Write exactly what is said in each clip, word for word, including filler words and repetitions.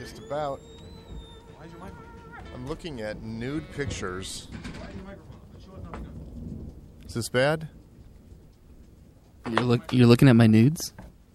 Just about. Why is your microphone? I'm looking at nude pictures. Why is your microphone? Let's show it nothing up. Is this bad? You're, look, you're looking at my nudes?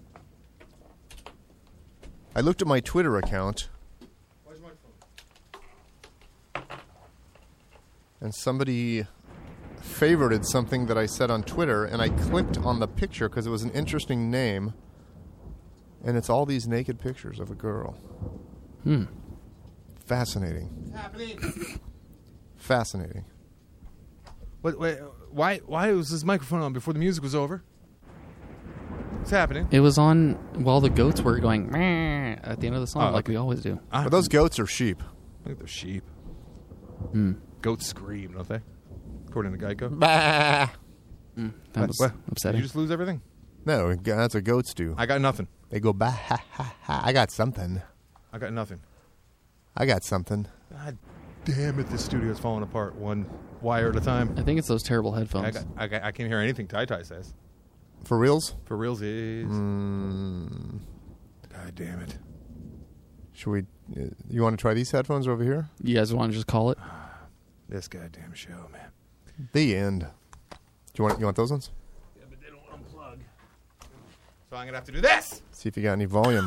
I looked at my Twitter account. Why is your microphone? And somebody favorited something that I said on Twitter, and I clicked on the picture because it was an interesting name. And it's all these naked pictures of a girl. Hmm. Fascinating. What's happening? Fascinating. What, wait, why, why was this microphone on before the music was over? What's happening? It was on while the goats were going "Meh" at the end of the song, Oh, like okay. we always do. Ah, But those goats are sheep. I think they're sheep. Hmm. Goats scream, don't they? According to Geico. Bah. Mm, that was What? upsetting. Did you just lose everything? No, that's what goats do. I got nothing. They go, bah, ha, ha, ha. I got something. I got nothing. I got something. God damn it, this studio's falling apart one wire at a time. I think it's those terrible I, headphones. got, I, got, I can't hear anything Tai Tai says. For reals? For reals is. Mm, God damn it. should we... Uh, you want to try these headphones over here? You guys want to just call it? This goddamn show, man. The end. Do you want you want those ones? Yeah, but they don't unplug. So I'm going to have to do this. See if you got any volume.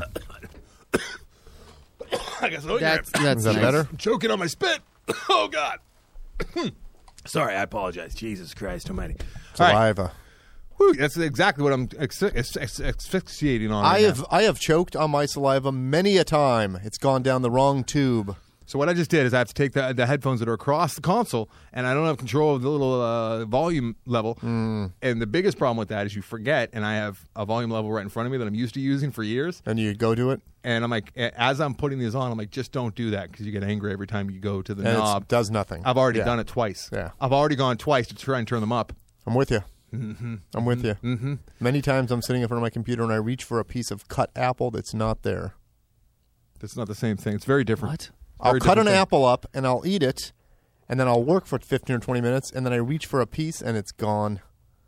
I guess oh, That's, yeah. that's Is that nice. better? I'm choking on my spit. Oh, God. Sorry, I apologize. Jesus Christ almighty. All right. Saliva. Whew, that's exactly what I'm ex- ex- ex- asphyxiating on. I right have now. I have choked on my saliva many a time. It's gone down the wrong tube. So what I just did is I have to take the, the headphones that are across the console, and I don't have control of the little uh, volume level. Mm. And the biggest problem with that is you forget, and I have a volume level right in front of me that I'm used to using for years. And you go to it, And I'm like, as I'm putting these on, I'm like, just don't do that because you get angry every time you go to the and knob. it does nothing. I've already Yeah. done it twice. Yeah. I've already gone twice to try and turn them up. I'm with you. Mm-hmm. I'm with you. Mm-hmm. Many times I'm sitting in front of my computer and I reach for a piece of cut apple that's not there. That's not the same thing. It's very different. What? I'll Very cut an different thing. apple up and I'll eat it, and then I'll work for fifteen or twenty minutes, and then I reach for a piece and it's gone.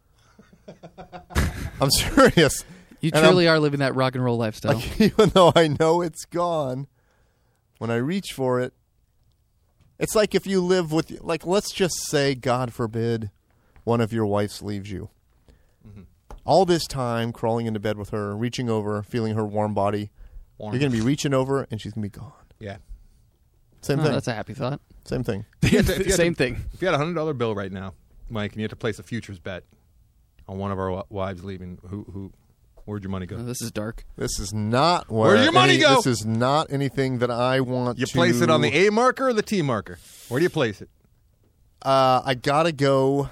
I'm serious. You And truly are living that rock and roll lifestyle. Like, even though I know it's gone, when I reach for it, it's like if you live with, like, let's just say, God forbid, one of your wives leaves you. Mm-hmm. All this time crawling into bed with her, reaching over, feeling her warm body, Warm. you're going to be reaching over and she's going to be gone. Yeah. Same Oh, thing. that's a happy thought. Same thing. If you had to- if you had Same to- thing. If you had a hundred dollar bill right now, Mike, and you had to place a futures bet on one of our wi- wives leaving, who, who, where'd your money go? Oh, this is dark. This is not where Where'd your money any- go? This is not anything that I want You to... place it on the A marker or the T marker? Where do you place it? Uh, I gotta go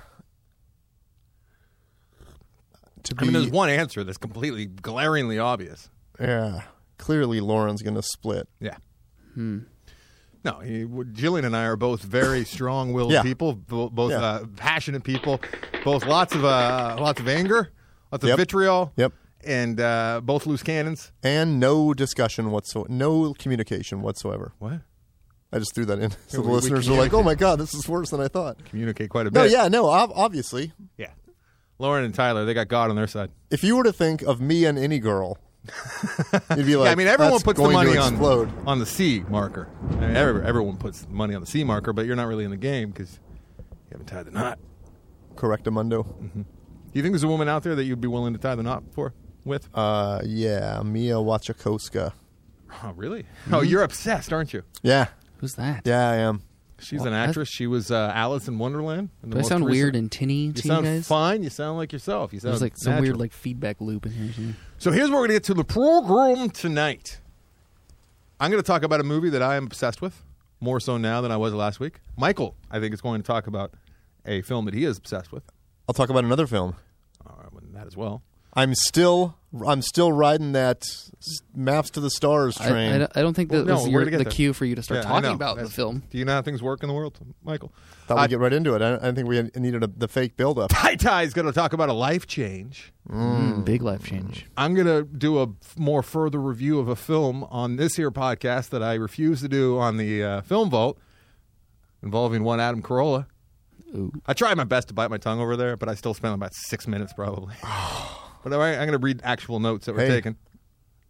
to be... I mean, there's one answer that's completely glaringly obvious. Yeah. Clearly, Lauren's going to split. Yeah. Hmm. No, he, Jillian and I are both very strong-willed Yeah. people, bo- both Yeah. uh, passionate people, both lots of uh, lots of anger, lots of Yep. vitriol, Yep. and uh, both loose cannons. And no discussion whatsoever. No communication whatsoever. What? I just threw that in. So Yeah, the we- we listeners are like, communicate. oh my God, this is worse than I thought. Communicate quite a bit. No, yeah, no, ob- obviously. Yeah. Lauren and Tyler, they got God on their side. If you were to think of me and any girl, you'd be like, yeah, I mean, everyone that's puts the going money to on explode. on the C marker. I mean, every, everyone puts money on the C marker, but you're not really in the game because you haven't tied the knot. Correctamundo. Do you think there's a woman out there that you'd be willing to tie the knot for with? Uh, yeah, Mia Wasikowska. Oh, really? Oh, you're obsessed, aren't you? Yeah, Who's that? yeah, I am. She's Well, an actress. She was uh, Alice in Wonderland. in the Do I most sound recent- weird and tinny You to you sound guys? fine. You sound like yourself. You sound There's like some natural. weird like feedback loop in here. Or something. So here's what we're going to get to the program tonight. I'm going to talk about a movie that I am obsessed with, more so now than I was last week. Michael, I think, is going to talk about a film that he is obsessed with. I'll talk about another film. All right, well, that as well. I'm still, I'm still riding that s- Maps to the Stars I, train. I, don't- I don't think that Well, no, was we're your, gonna get the there. cue for you to start Yeah, I talking know. about the That's- film. Do you know how things work in the world, Michael? Thought we'd Uh, get right into it. I, I didn't think we had, needed a, the fake build-up. Tai Tai is going to talk about a life change. Mm, big life change. I'm going to do a f- more further review of a film on this here podcast that I refuse to do on the uh, Film Vault, involving one Adam Carolla. Ooh. I tried my best to bite my tongue over there, but I still spent about six minutes probably. But all right, I'm going to read actual notes that were Hey. taken.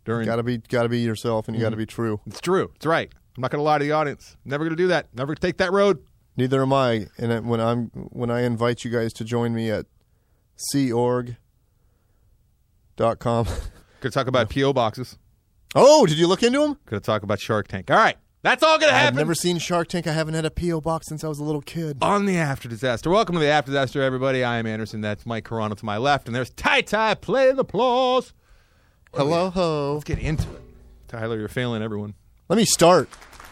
during. Gotta be, gotta be yourself, and you Mm-hmm. gotta be true. It's true. It's right. I'm not going to lie to the audience. Never going to do that. Never take that road. Neither am I. And it- when I'm when I invite you guys to join me at sea org dot com. Going to talk about P O boxes. Oh, did you look into them? Going to talk about Shark Tank. All right. That's all going to I've happen never seen Shark Tank. I haven't had a P O box since I was a little kid. on the After Disaster. Welcome to the After Disaster, everybody. I am Anderson. That's Mike Carano to my left. And there's Ty Ty playing applause. Hello, ho. Let's get into it. Tyler, you're failing everyone. Let me start.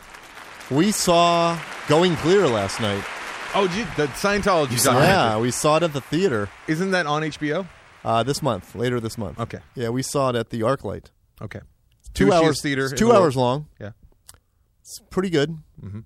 We saw Going Clear last night. Oh, gee, the Scientology documentary. Yeah, we saw it at the theater Isn't that on H B O? uh, this month, later this month. Okay. Yeah, we saw it at the ArcLight. Okay. Two Douchiest hours. theater. It's in two the world. hours long. Yeah. It's pretty good. Mm-hmm.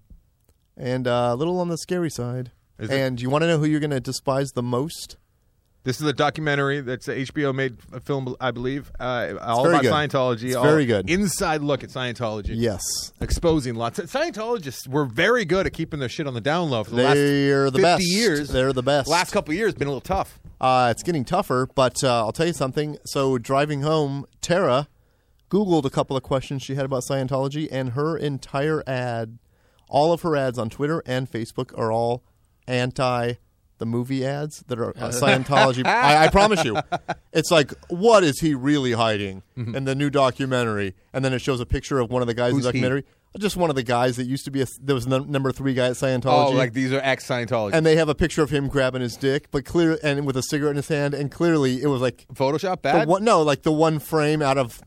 And uh, a little on the scary side. Is it? And you want to know who you're going to despise the most? This is a documentary that's a H B O made a film, I believe, uh, all very about good. Scientology. It's all very good. Inside look at Scientology. Yes. Exposing lots of Scientologists were very good at keeping their shit on the down low for the They're last the fifty best. years. They're the best. Last couple of years been a little tough. Uh, it's getting tougher, but uh, I'll tell you something. So driving home, Tara Googled a couple of questions she had about Scientology, and her entire ad, all of her ads on Twitter and Facebook are all anti the movie ads that are uh, Scientology. I, I promise you. It's like, what is he really hiding Mm-hmm. in the new documentary? And then it shows a picture of one of the guys Who's in the he? documentary. Just one of the guys that used to be a, there was the number three guy at Scientology. Oh, like these are ex-Scientologists. And they have a picture of him grabbing his dick, but clear and with a cigarette in his hand, and clearly it was like Photoshop the bad? one, no, like the one frame out of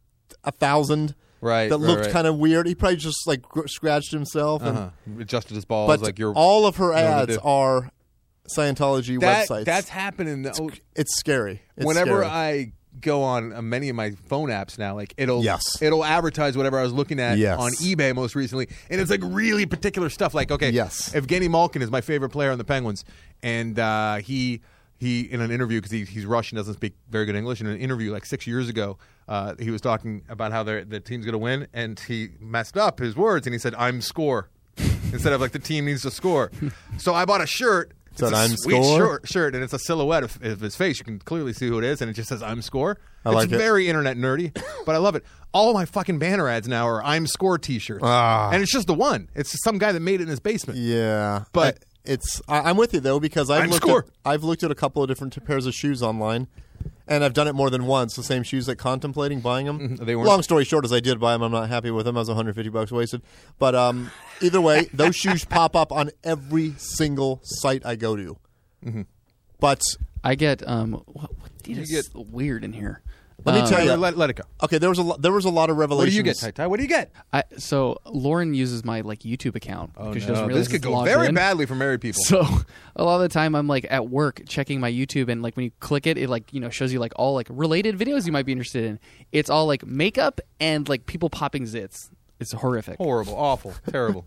a thousand Right, that right, looked right. kind of weird. He probably just like gr- scratched himself, and, Uh-huh. Adjusted his balls but like you're all of her know what to ads do. are Scientology that, websites. That's happening. It's, it's scary. It's whenever scary. I go on uh, many of my phone apps now, like it'll Yes. it'll advertise whatever I was looking at Yes. on eBay most recently, and it's like really particular stuff. Like okay, Yes. Evgeny Malkin is my favorite player on the Penguins, and uh, he he in an interview because he, he's Russian, doesn't speak very good English. In an interview like six years ago, uh, he was talking about how their the team's going to win, and he messed up his words, and he said "I'm score" instead of like the team needs to score. So I bought a shirt. It's Said, a "I'm sweet score"? shirt, shirt, and it's a silhouette of, of his face. You can clearly see who it is, and it just says "I'm score." I it's like it. very internet nerdy, but I love it. All my fucking banner ads now are "I'm score" T-shirts, Ah. and it's just the one. It's just some guy that made it in his basement. Yeah, But- I- it's I, I'm with you though, because I've I'm looked score. at, I've looked at a couple of different pairs of shoes online, and I've done it more than once. The same shoes, like contemplating buying them. Mhm, they weren't- Long story short, as I did buy them, I'm not happy with them. I was one hundred fifty bucks wasted. But um, either way, those shoes pop up on every single site I go to. Mm-hmm. But I get um. What, what dude, You it's weird in here. Let me Um, tell you- Tyler, let, let it go. okay, there was a lo- there was a lot of What revelations. do you get, Ty Ty? What do you get? I, so Lauren uses my like YouTube account Oh, because she no. doesn't realize This could it's go logged very in. badly for married people. So a lot of the time I'm like at work checking my YouTube, and like when you click it, it like you know shows you like all like related videos you might be interested in. It's all like makeup and like people popping zits. It's horrific. Horrible, awful, terrible.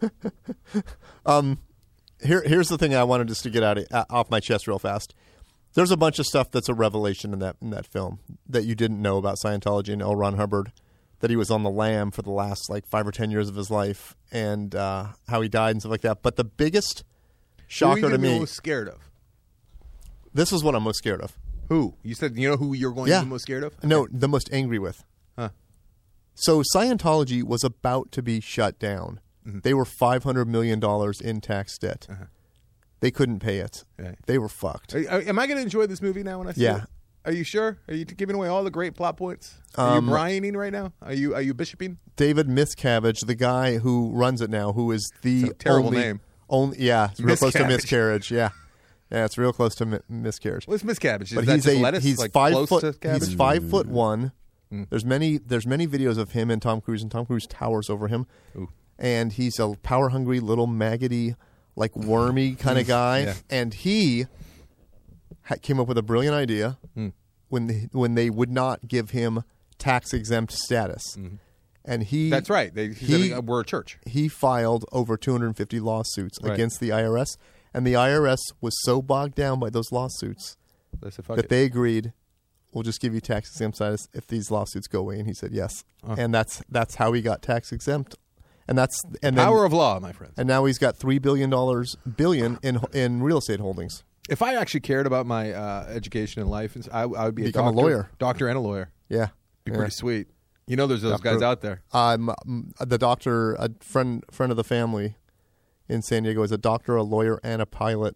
Here, here's the thing I wanted just to get out of, uh, off my chest real fast. There's a bunch of stuff that's a revelation in that in that film that you didn't know about Scientology and L. Ron Hubbard, that he was on the lam for the last like five or ten years of his life, and uh, how he died and stuff like that. But the biggest Who are shocker you to me, most scared of? this is what I'm most scared of. Who? You said you know who you're going Yeah. to be most scared of? No, the most angry with. Huh. So Scientology was about to be shut down. Mm-hmm. They were five hundred million dollars in tax debt. Uh-huh. They couldn't pay it. Right. They were fucked. Are, are- am I going to enjoy this movie now when I see Yeah. it? Are you sure? Are you giving away all the great plot points? Are Um, you Brianing right now? Are you are you bishoping? David Miscavige, the guy who runs it now, who is the It's a terrible only, name. Only, yeah, it's real close to Miscavige. miscarriage. Yeah, yeah, it's real close to mi- miscarriage. What's Miss Cabbage? Is But that he's just a lettuce? he's like five close foot. to cabbage? He's five foot one. Mm. There's many there's many videos of him and Tom Cruise, and Tom Cruise towers over him. Ooh. And he's a power hungry little maggoty, like wormy kind of guy. Yeah. And he ha- came up with a brilliant idea Mm. when they, when they would not give him tax exempt status. And he That's right. They, he, he- said, uh, we're a church. he filed over two hundred fifty lawsuits Right. against the I R S, and the I R S was so bogged down by those lawsuits They said, fuck that it. they agreed, we'll just give you tax exempt status if these lawsuits go away. And he said yes, Oh. and that's that's how he got tax exempt, and that's and then, Power of law, my friends. and now he's got three billion dollars billion in in real estate holdings. If I actually cared about my uh, education in life, I, I would be Become a a doctor, lawyer. doctor and a lawyer. Yeah, Be yeah. pretty sweet. You know, there's those Doctor- guys out there. Um, mm, the doctor, a friend, friend of the family in San Diego, is a doctor, a lawyer, and a pilot.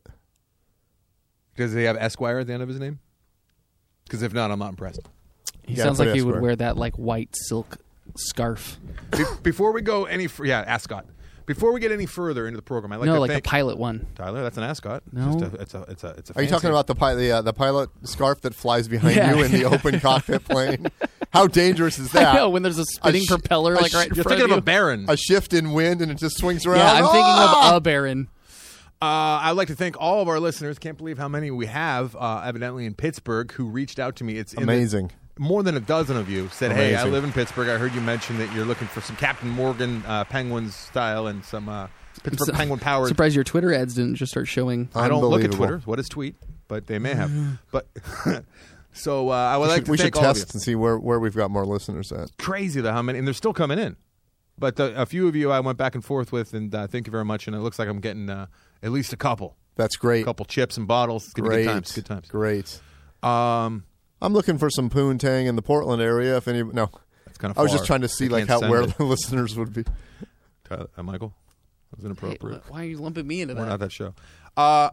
Does he have Esquire at the end of his name? Because if not, I'm not impressed. He Yeah, sounds put like he would Esquire. wear that like white silk scarf. Be- before we go any, fur- yeah, Ascot. Before we get any further into the program, I'd like no, to like thank the pilot one. Tyler. That's an Ascot. No. Just a, it's a, it's a, it's a. Are you fancy- talking about the pi- the, uh, the pilot scarf that flies behind Yeah. you in the open cockpit plane? How dangerous is that? I know when there's a spinning sh- propeller a like sh- right in You're front thinking of of a you. Baron. A shift in wind and it just swings around. Yeah, I'm thinking Ah! of a Baron. Uh, I'd like to thank all of our listeners. Can't believe how many we have, uh, evidently in Pittsburgh, who reached out to me. It's in the- Amazing. more than a dozen of you said, "Hey, I Amazing. live in Pittsburgh. I heard you mention that you're looking for some Captain Morgan uh, Penguins style and some uh, Pittsburgh So- Penguin powers." Surprised your Twitter ads didn't just start showing. I don't look at Unbelievable. Twitter. What is tweet? But they may have. But so uh, I would We like should, to we should thank all of you. test and see where, where we've got more listeners at. Crazy though how many, and they're still coming in. But the, a few of you I went back and forth with, and uh, thank you very much. And it looks like I'm getting uh, at least a couple, That's a great. couple chips and bottles. It's gonna be Great. good times. Good times. Great. Um, I'm looking for some poontang in the Portland area. If any, no, that's kind of. I was just trying to see like how where the listeners would be. Tyler, uh, Michael, that was Hey, inappropriate. why are you lumping me into We're that? not that show. Uh,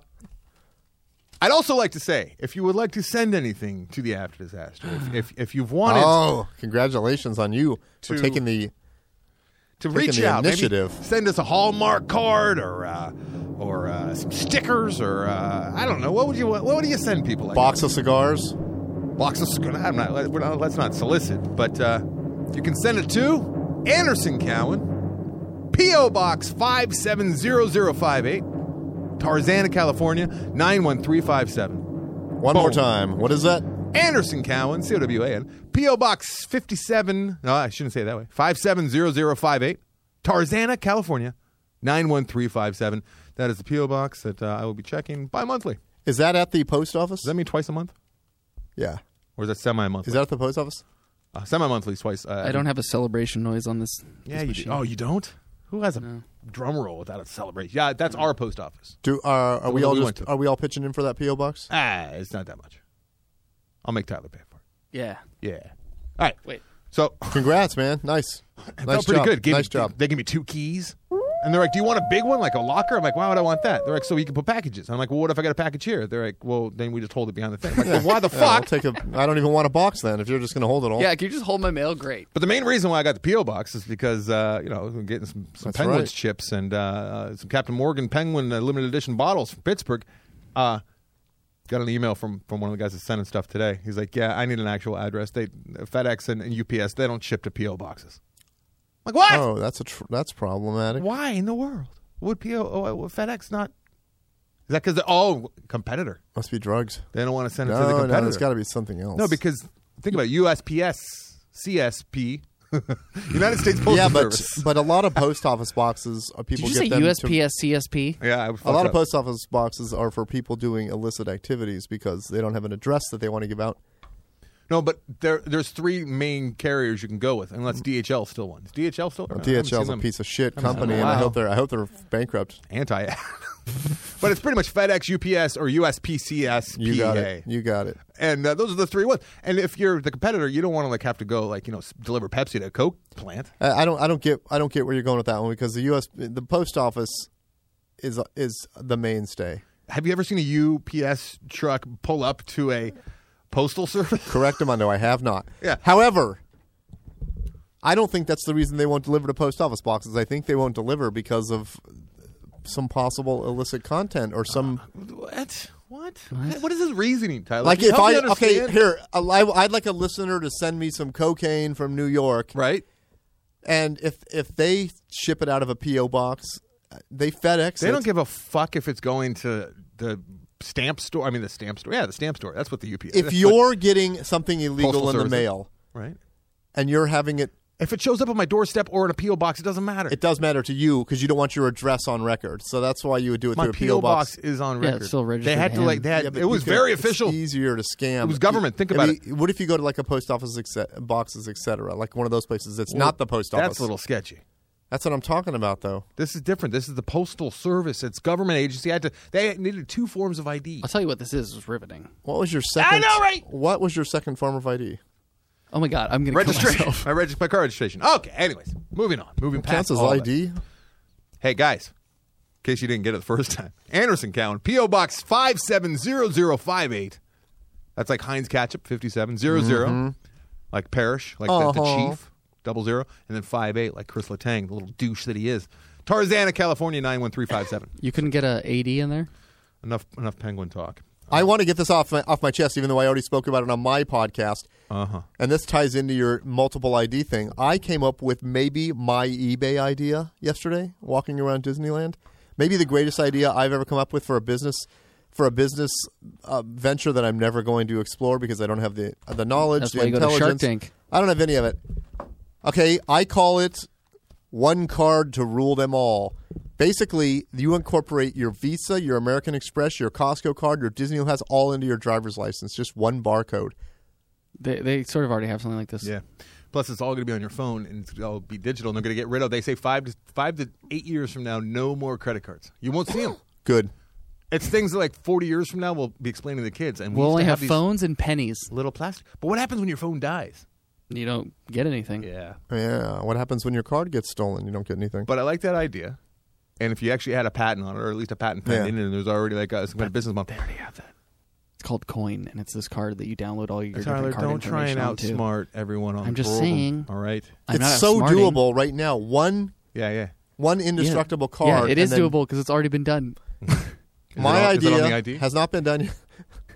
I'd also like to say, if you would like to send anything to the After Disaster, if if, if you've wanted Oh, congratulations on you for To- taking the. to taking reach the out, maybe initiative. send us a Hallmark card or uh, or uh, some stickers or uh, I don't know. What would you what would you send people? Like Box of cigars. box of cigars. I'm not, we're not, let's not solicit, but uh, you can send it to Anderson Cowan, P O Box five seven zero zero five eight, Tarzana, California nine one three five seven. One more Boom. time. What is that? Anderson Cowan, C O W A N, P O Box fifty-seven, no, I shouldn't say it that way, five seven zero zero five eight, Tarzana, California, nine one three five seven. That is the P O Box that uh, I will be checking bi-monthly. Is that at the post office? Does that mean twice a month? Yeah. Or is that semi-monthly? Is that at the post office? uh, semi-monthly is twice. Uh, I don't have a celebration noise on this. Yeah, this you machine. do. Oh, you don't? Who has a No. drum roll without a celebration? Yeah, that's our post office. Do uh, are The we one all we just went to. are we all pitching in for that P O box? Ah, it's not that much. I'll make Tyler pay for it. Yeah. Yeah. All right. Wait. So Congrats, man. Nice. It nice felt pretty job. good. Gave nice me, job. They, they give me two keys, and they're like, "Do you want a big one, like a locker?" I'm like, "Why would I want that?" They're like, "So you can put packages." I'm like, "Well, what if I got a package here?" They're like, "Well, then we just hold it behind the thing." I'm like, well, why the Yeah, I'll fuck? take a. I don't even want a box then. If you're just going to hold it all. Yeah, can you just hold my mail? Great. But the main reason why I got the P O box is because uh, you know I'm getting some, some That's Penguins right. chips and uh, uh, some Captain Morgan Penguin uh, limited edition bottles from Pittsburgh. Uh, got an email from, from one of the guys that's sending stuff today. He's like, "Yeah, I need an actual address. They FedEx and, and U P S they don't ship to P O boxes." I'm like, what? Oh, that's a tr- that's problematic. Why in the world would P O oh, would FedEx not? Is that because oh competitor? Must be drugs. They don't want to send it to the No, no, competitor. there's got to be something else. No, because think about it, U S P S, C S P, United States Postal yeah, but Service. but a lot of post office boxes are people Did you get say them U S to- P S C S P? yeah, I A fucked lot of up. post office boxes are for people doing illicit activities because they don't have an address that they want to give out. No, but there there's three main carriers you can go with, unless D H L still one. Is D H L still? D H L is a piece of shit company, and I Wow. hope they're I hope they're bankrupt. anti. But it's pretty much FedEx, U P S, or U S P C S P A. You got it. You got it. And uh, those are the three ones. And if you're the competitor, you don't want to like have to go like you know s- deliver Pepsi to a Coke plant. I, I don't I don't get I don't get where you're going with that one because the U S the post office is is the mainstay. Have you ever seen a U P S truck pull up to a postal service? Correct, Armando. I have not. Yeah. However, I don't think that's the reason they won't deliver to post office boxes. I think they won't deliver because of some possible illicit content or some. What? What? What is his reasoning, Tyler? Like Can you if help I me okay understand? here, I- I'd like a listener to send me some cocaine from New York, right? and if if they ship it out of a P O box, they FedEx. They it. don't give a fuck if it's going to the stamp store. I mean, the stamp store. Yeah, the stamp store. That's what the U P S. If that's you're getting something illegal Postal in the Service. mail what- right. and you're having it, If it shows up on my doorstep or in a P O box, it doesn't matter. it does matter to you because you don't want your address on record. So that's why you would do it my through a P P O O box. box is on Yeah, record. it's still registered They had to to like. him. They had. Yeah, but it you was can- very it's official. easier to scam. It was government. Think I about mean, What if you go to like a post office exe- boxes, et cetera, like one of those places? It's not the post office. That's a little sketchy. That's what I'm talking about, though. This is different. This is the postal service. It's government agency. I had to. They needed two forms of I D. I'll tell you what this is. It's riveting. What was your second? know, right? What was your second form of I D? Oh my god, I'm gonna kill Registration. myself. My, reg- my car registration. Okay. Anyways, moving on. Moving past Counts as all I that. D. Hey guys, in case you didn't get it the first time, Anderson Cowan, P O Box five seven zero zero five eight. That's like Heinz Ketchup, fifty-seven zero zero, Mm-hmm. like Parrish, like the, the Uh-huh. chief, double zero, and then five eight, like Chris Letang, the little douche that he is. Tarzana, California, nine one three five seven. You couldn't get a A D in there. Enough, enough penguin talk. I want to get this off my, off my chest, even though I already spoke about it on my podcast. Uh huh. And this ties into your multiple I D thing. I came up with maybe my eBay idea yesterday, walking around Disneyland. Maybe the greatest idea I've ever come up with for a business for a business uh, venture that I'm never going to explore because I don't have the the knowledge, That's the why you go to intelligence. Shark Tank. I don't have any of it. Okay, I call it one card to rule them all. Basically, you incorporate your Visa, your American Express, your Costco card, your Disney Pass all into your driver's license. Just one barcode. They they sort of already have something like this. Yeah. Plus, it's all going to be on your phone, and it's all be digital. And they're going to get rid of. They say five to five to eight years from now, no more credit cards. You won't see them. Good. It's things that like forty years from now we'll be explaining to the kids. And we We'll used to only have, these phones and pennies. little plastic. But what happens when your phone dies? You don't get anything. Yeah. Yeah. What happens when your card gets stolen? You don't get anything. But I like that idea. And if you actually had a patent on it, or at least a patent pending, and there's already like a, some kind of business model. They already have that. It's called Coin, and it's this card that you download all your Tyler, different card don't try and information onto. outsmart everyone on I'm just the program, saying. All right. I'm not it's so outsmarting. doable right now. One Yeah, yeah. one indestructible card. Yeah, it is and then doable because it's already been done. Is My it on, is it on idea the I D? has not been done yet.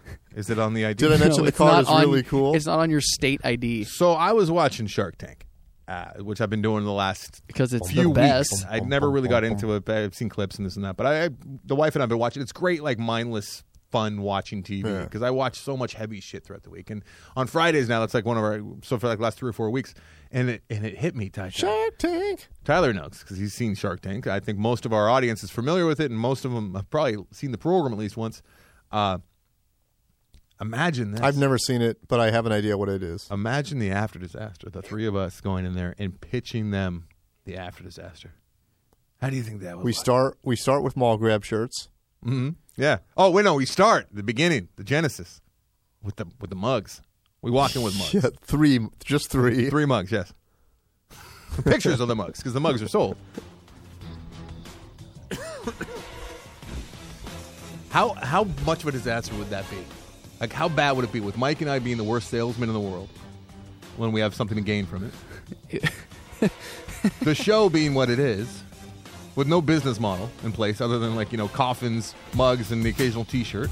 Is it on the I D? Did I mention No, the it's card not is on- really cool? It's not on your state I D So I was watching Shark Tank, uh, which I've been doing the last because it's few the best. weeks. I never really got into it. But I've seen clips and this and that. But I, I the wife and I've been watching. It's great, like mindless fun watching T V Yeah. because I watch so much heavy shit throughout the week. And on Fridays now, that's like one of our so for like the last three or four weeks, and it and it hit me. Tyler, Shark Tank. Tyler knows because he's seen Shark Tank. I think most of our audience is familiar with it, and most of them have probably seen the program at least once. Uh, imagine this. I've never seen it, but I have an idea what it is. Imagine the after disaster. The three of us going in there and pitching them the after disaster. How do you think that would We look? start we start with mall grab shirts. Mm-hmm. Yeah. Oh, wait, no. We start the beginning, the genesis, with the with the mugs. We walk in with mugs. Yeah, three, just three. Three mugs, yes. Pictures of the mugs because the mugs are sold. how how much of a disaster would that be? Like, how bad would it be with Mike and I being the worst salesmen in the world when we have something to gain from it? The show being what it is, with no business model in place other than, like, you know, coffins, mugs, and the occasional T-shirt.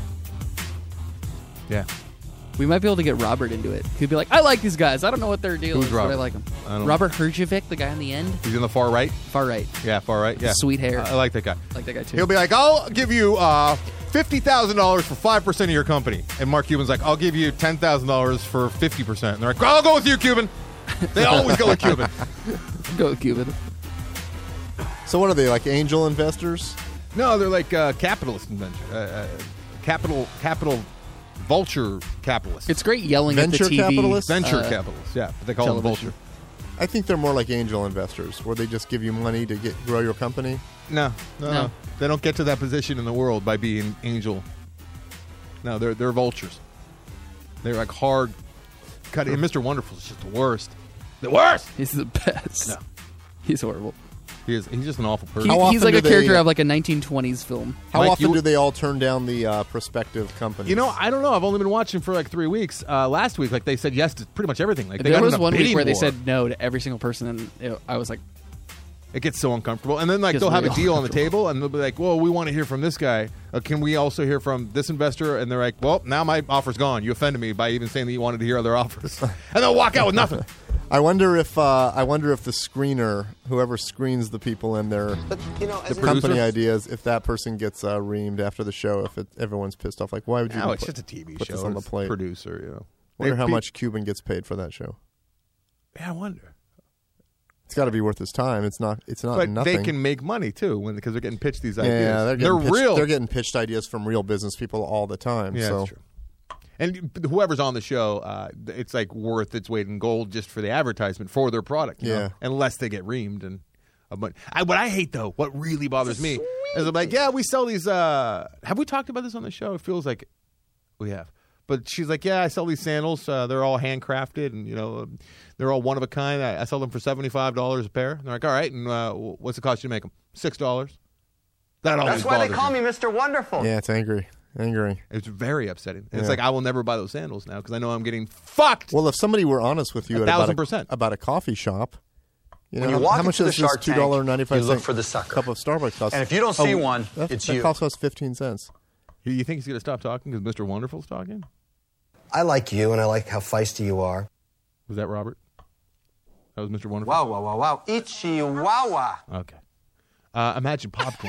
Yeah. We might be able to get Robert into it. He'd be like, "I like these guys. I don't know what their deal Who's is, but I Robert? like them." I don't- Robert Herjavec, the guy on the end, He's in the far right. far right, Yeah, far right. Yeah. Sweet hair. I, I like that guy. I like that guy too. He'll be like, I'll give you uh, fifty thousand dollars for five percent of your company. And Mark Cuban's like, I'll give you ten thousand dollars for fifty percent. And they're like, I'll go with you, Cuban. They always go with Cuban. Go Cuban. So what are they, like angel investors? No, they're like uh, capitalist inventor. Uh, uh, capital, capital, vulture capitalists. It's great yelling Venture at the T V. capitalists? venture uh, capitalists, yeah. But they call television. them vulture. I think they're more like angel investors, where they just give you money to get grow your company. No, no, No. no. They don't get to that position in the world by being angel. No, they're they're vultures. They're like hard cut. And Mister Wonderful is just the worst. The worst. He's the best. No. He's horrible. He is. He's just an awful He, person. How he's often like do a character they- of like a nineteen twenties film. How Mike, often you- do they all turn down the uh, prospective companies? You know, I don't know. I've only been watching for like three weeks. Uh, last week, like they said yes to pretty much everything. Like they There got was in a one week bidding where they war. said no to every single person, and it, I was like, it gets so uncomfortable. And then like Gets they'll have a real deal on the table, and they'll be like, "Well, we want to hear from this guy. Uh, can we also hear from this investor?" And they're like, "Well, now my offer's gone. You offended me by even saying that you wanted to hear other offers." And they'll walk out with nothing. I wonder if uh, I wonder if the screener, whoever screens the people in their But, you know, as The a- company producer? ideas, if that person gets uh, reamed after the show, if it, everyone's pissed off, like why would you? No, even it's put, just a T V put show. this on the It's plate? Producer, you know. Wonder They- how pe- much Cuban gets paid for that show. Yeah, I wonder. It's got to be worth his time. It's not. It's not But nothing. they can make money too when because they're getting pitched these ideas. yeah, they're getting pitched, real. They're getting pitched ideas from real business people all the time. Yeah, so that's true. And whoever's on the show, uh, it's like worth its weight in gold just for the advertisement for their product. you Yeah. know? Unless they get reamed and. Uh, but I, what I hate though, what really bothers me, is I'm like, yeah, we sell these. Uh, have we talked about this on the show? It feels like we have, But she's like, yeah, I sell these sandals. Uh, they're all handcrafted, and you know, they're all one of a kind. I, I sell them for seventy-five dollars a pair. And they're like, all right, and uh, what's it cost you to make them? Six dollars. That always That's why they bothers call me Mister Wonderful. Yeah, it's angry. Angry. It's very upsetting. And It's Yeah. like, I will never buy those sandals now because I know I'm getting fucked. Well, if somebody were honest with you A at about, thousand a, percent. about a coffee shop, you know, When you walk how much into the does this Shark two Tank, dollars and ninety-five you look cent for the sucker. cup of Starbucks cost? And if you don't see Oh, one, that, it's that you. cost us fifteen cents. You- You think he's going to stop talking because Mister Wonderful's talking? I like you, and I like how feisty you are. Was that Robert? That was Mister Wonderful? Wow, wow, wow, wow. Ichiwawa. Okay. Uh, imagine popcorn.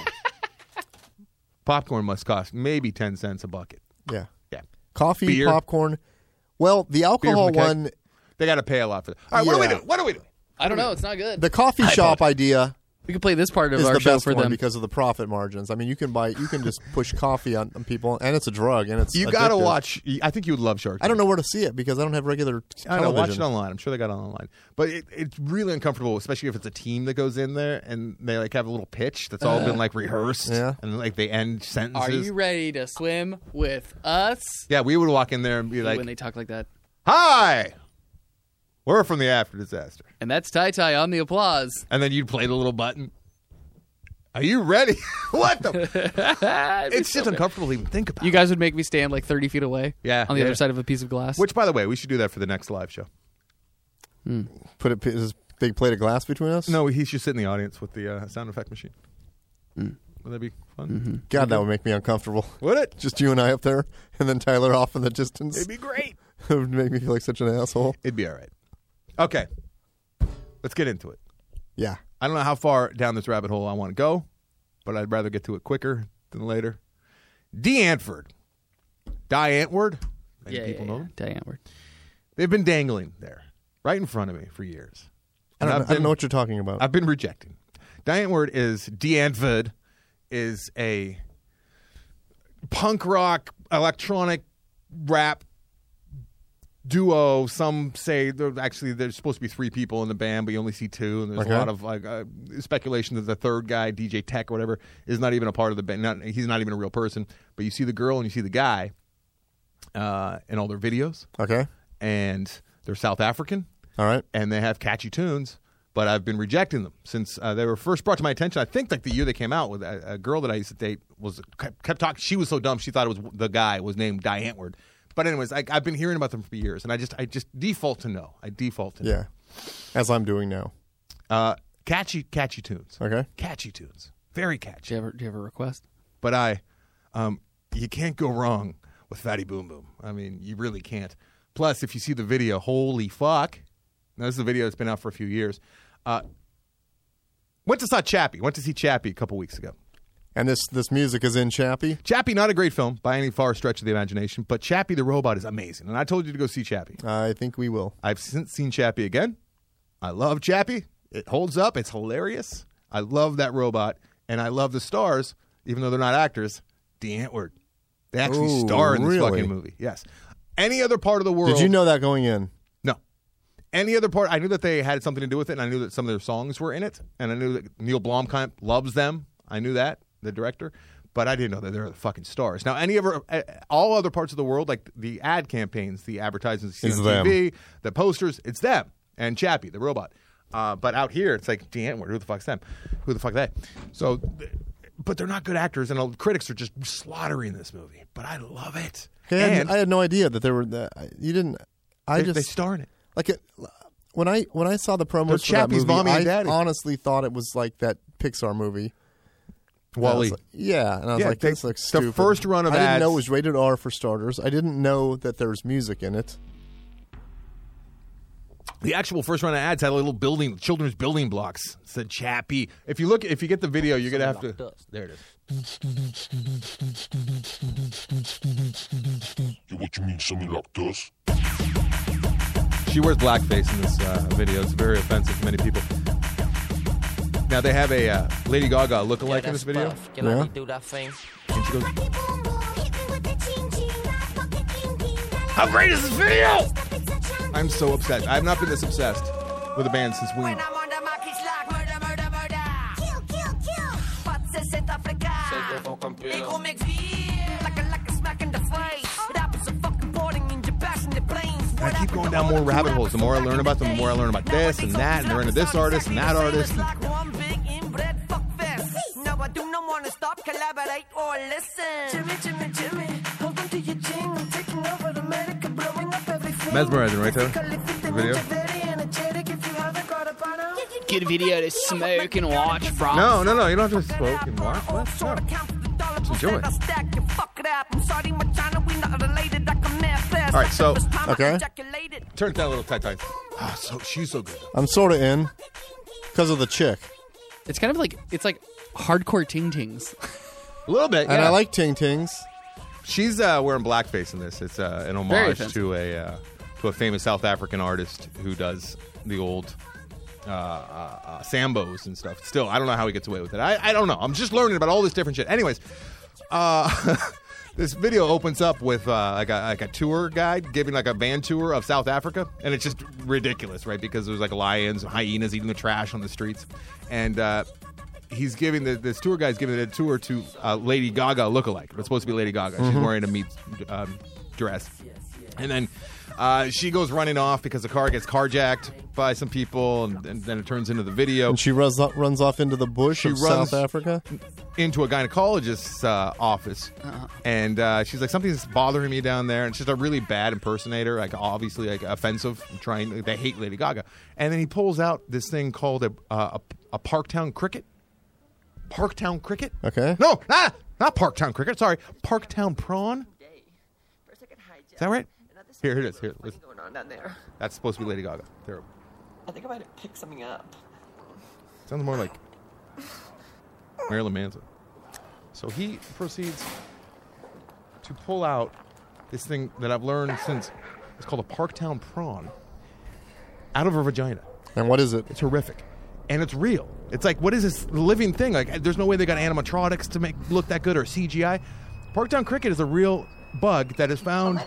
Popcorn must cost maybe ten cents a bucket. Yeah. Yeah. Coffee, Beer. popcorn. Well, the Beer alcohol from the keg. one, They got to pay a lot for that. All right, what are we Yeah. doing? What are we doing? I don't know. It's not good. the coffee shop idea We could play this part of is our the show best for one them. because of the profit margins. I mean, you can buy, you can just push coffee on, on people, and it's a drug, and it's You got to addictive. watch. I think you would love Shark Tank. I don't know where to see it because I don't have regular I don't know. Watch television. it online. I'm sure they got it online. But it, it's really uncomfortable, especially if it's a team that goes in there and they like have a little pitch that's all been like rehearsed. Yeah. And like they end sentences. Are you ready to swim with us? Yeah, we would walk in there and be like, When they talk like that. "Hi, we're from the after disaster," And that's Tai Tai on the applause. and then you'd play the little button. Are you ready? What the? It's just uncomfortable to even think about. You guys would make me stand like thirty feet away. Yeah, On the yeah. other side of a piece of glass. Which, by the way, we should do that for the next live show. Put a is this big plate of glass between us. No, he should sit in the audience with the uh, sound effect machine. Mm. Would that be fun? Mm-hmm. God, that would make me uncomfortable. Would it? Just you and I up there, and then Tyler off in the distance. It'd be great. It would make me feel like such an asshole. It'd be all right. Okay, let's get into it. Yeah. I don't know how far down this rabbit hole I want to go, but I'd rather get to it quicker than later. Dee Antwoord. Die Antwoord. Many yeah, people yeah, know yeah. them. Tai Antwoord. They've been dangling there, right in front of me for years. I And don't, know, I've I don't been- know what you're talking about. I've been rejecting. Die Antwoord is Dee Antwoord is a punk rock, electronic rap duo. Some say there actually there's supposed to be three people in the band, but you only see two, and there's Okay. a lot of like uh, speculation that the third guy, D J Tech or whatever, is not even a part of the band. Not, he's not even a real person. But you see the girl and you see the guy uh, in all their videos, Okay. and they're South African. All right. And they have catchy tunes, but I've been rejecting them since uh, they were first brought to my attention. I think like the year they came out, with a, a girl that I used to date was kept, kept talking. She was so dumb she thought it was the guy was named Die Antwoord. But anyways, I, I've been hearing about them for years, and I just I just default to no. I default to no. Yeah. As I'm doing now. Uh, catchy catchy tunes. Okay. Catchy tunes. Very Do catchy. you ever do you have a request? But I, um, you can't go wrong with Fatty Boom Boom. I mean, you really can't. Plus, if you see the video, holy fuck. Now, this is a video that's been out for a few years. Uh, went to saw Chappie. Went to see Chappie a couple weeks ago. And this this music is in Chappie. Chappie, not a great film by any far stretch of the imagination, but Chappie the Robot is amazing. And I told you to go see Chappie. I think we will. I've since seen Chappie again. I love Chappie. It holds up. It's hilarious. I love that robot. And I love the stars, even though they're not actors, Dee Antwoord. They actually Ooh, star in this really? fucking movie. Yes. Any other part of the world. Did you know that going in? No. Any other part, I knew that they had something to do with it, and I knew that some of their songs were in it, and I knew that Neil Blomkamp loves them. I knew that, the director, but I didn't know that they were the fucking stars. Now, any other, uh, all other parts of the world, like the ad campaigns, the advertisements you see It's on T V, the posters, it's them, and Chappie, the robot. Uh, but out here, it's like, Dee Antwoord, who the fuck's them? Who the fuck they? So, but they're not good actors, and all, critics are just slaughtering this movie, but I love it. Okay, I, and had, I had no idea that there were. That, you didn't. I they, just they star in it. like it when I when I saw the They're promos for that Chappie's movie. mommy and I daddy. honestly thought it was like that Pixar movie. And I was Wall-E. like- yeah, and I was Yeah, like, they- this looks the stupid. first run of I didn't ads- know it was rated R for starters. I didn't know that there was music in it. The actual first run of ads had a little building, children's building blocks. It said Chappie. If you look, if you get the video, you're gonna have to. There it is. What you mean, something like this? She wears blackface in this uh, video. It's very offensive to many people. Now they have a uh, Lady Gaga lookalike in this video, Can Yeah. I do that thing? and she goes, "How great is this video?" I'm so upset. I have not been this obsessed with a band since Ween. When I'm on the mark, it's like murder, murder, murder. Kill, kill, kill. But c'est cet Africa. They go make feel like a, like a smack in the face. It happens so fucking bored. going down more rabbit holes. The more I learn about them, the more I learn about this and that, and they're into this artist and that artist. And Like one big inbred fuck fest. No, I do not want to stop, collaborate, or listen. Jimmy, Jimmy, Jimmy, hold on to your chin. I'm taking over America, blowing up everything. Mesmerizing, right, Taylor? The video? Get a video to smoke and watch from. No, no, no. You don't have to smoke and watch. What? No. Just enjoy it. All right, so Okay. turn it down a little tight, tight. Ah, so she's so good. I'm sort of in because of the chick. It's kind of like it's like hardcore ting tings. A little bit, And yeah. I like Ting Tings. She's uh, wearing blackface in this. It's uh, an Very homage offensive. to a uh, to a famous South African artist who does the old uh, uh, uh, sambos and stuff. Still, I don't know how he gets away with it. I, I don't know. I'm just learning about all this different shit. Anyways, uh, this video opens up with uh, like, a, like a tour guide giving like a van tour of South Africa, and it's just ridiculous, right? Because there's like lions, hyenas eating the trash on the streets, and uh, he's giving the this tour guide's giving the tour to uh, Lady Gaga lookalike. It's supposed to be Lady Gaga. She's wearing a meat um, dress, and then uh, she goes running off because the car gets carjacked by some people, and, and then it turns into the video And she runs, runs off into the bush She of runs- South Africa. into a gynecologist's uh, office, and uh, she's like, something's bothering me down there, and she's a really bad impersonator, like obviously like offensive, trying. They hate Lady Gaga, and then he pulls out this thing called a uh, a, a Parktown cricket. Parktown cricket? Okay. No, not not Parktown cricket. Sorry, Parktown prawn. Is that right? Here, here it is. Here, listen. going on down there. That's supposed to be Lady Gaga. There. I think I might have picked something up. Sounds more like Marilyn Manson. So he proceeds to pull out this thing that I've learned since it's called a Parktown prawn out of her vagina. And what is it? It's horrific. And it's real. It's like, what is this living thing? Like, there's no way they got animatronics to make look that good or C G I. Parktown cricket is a real bug that is found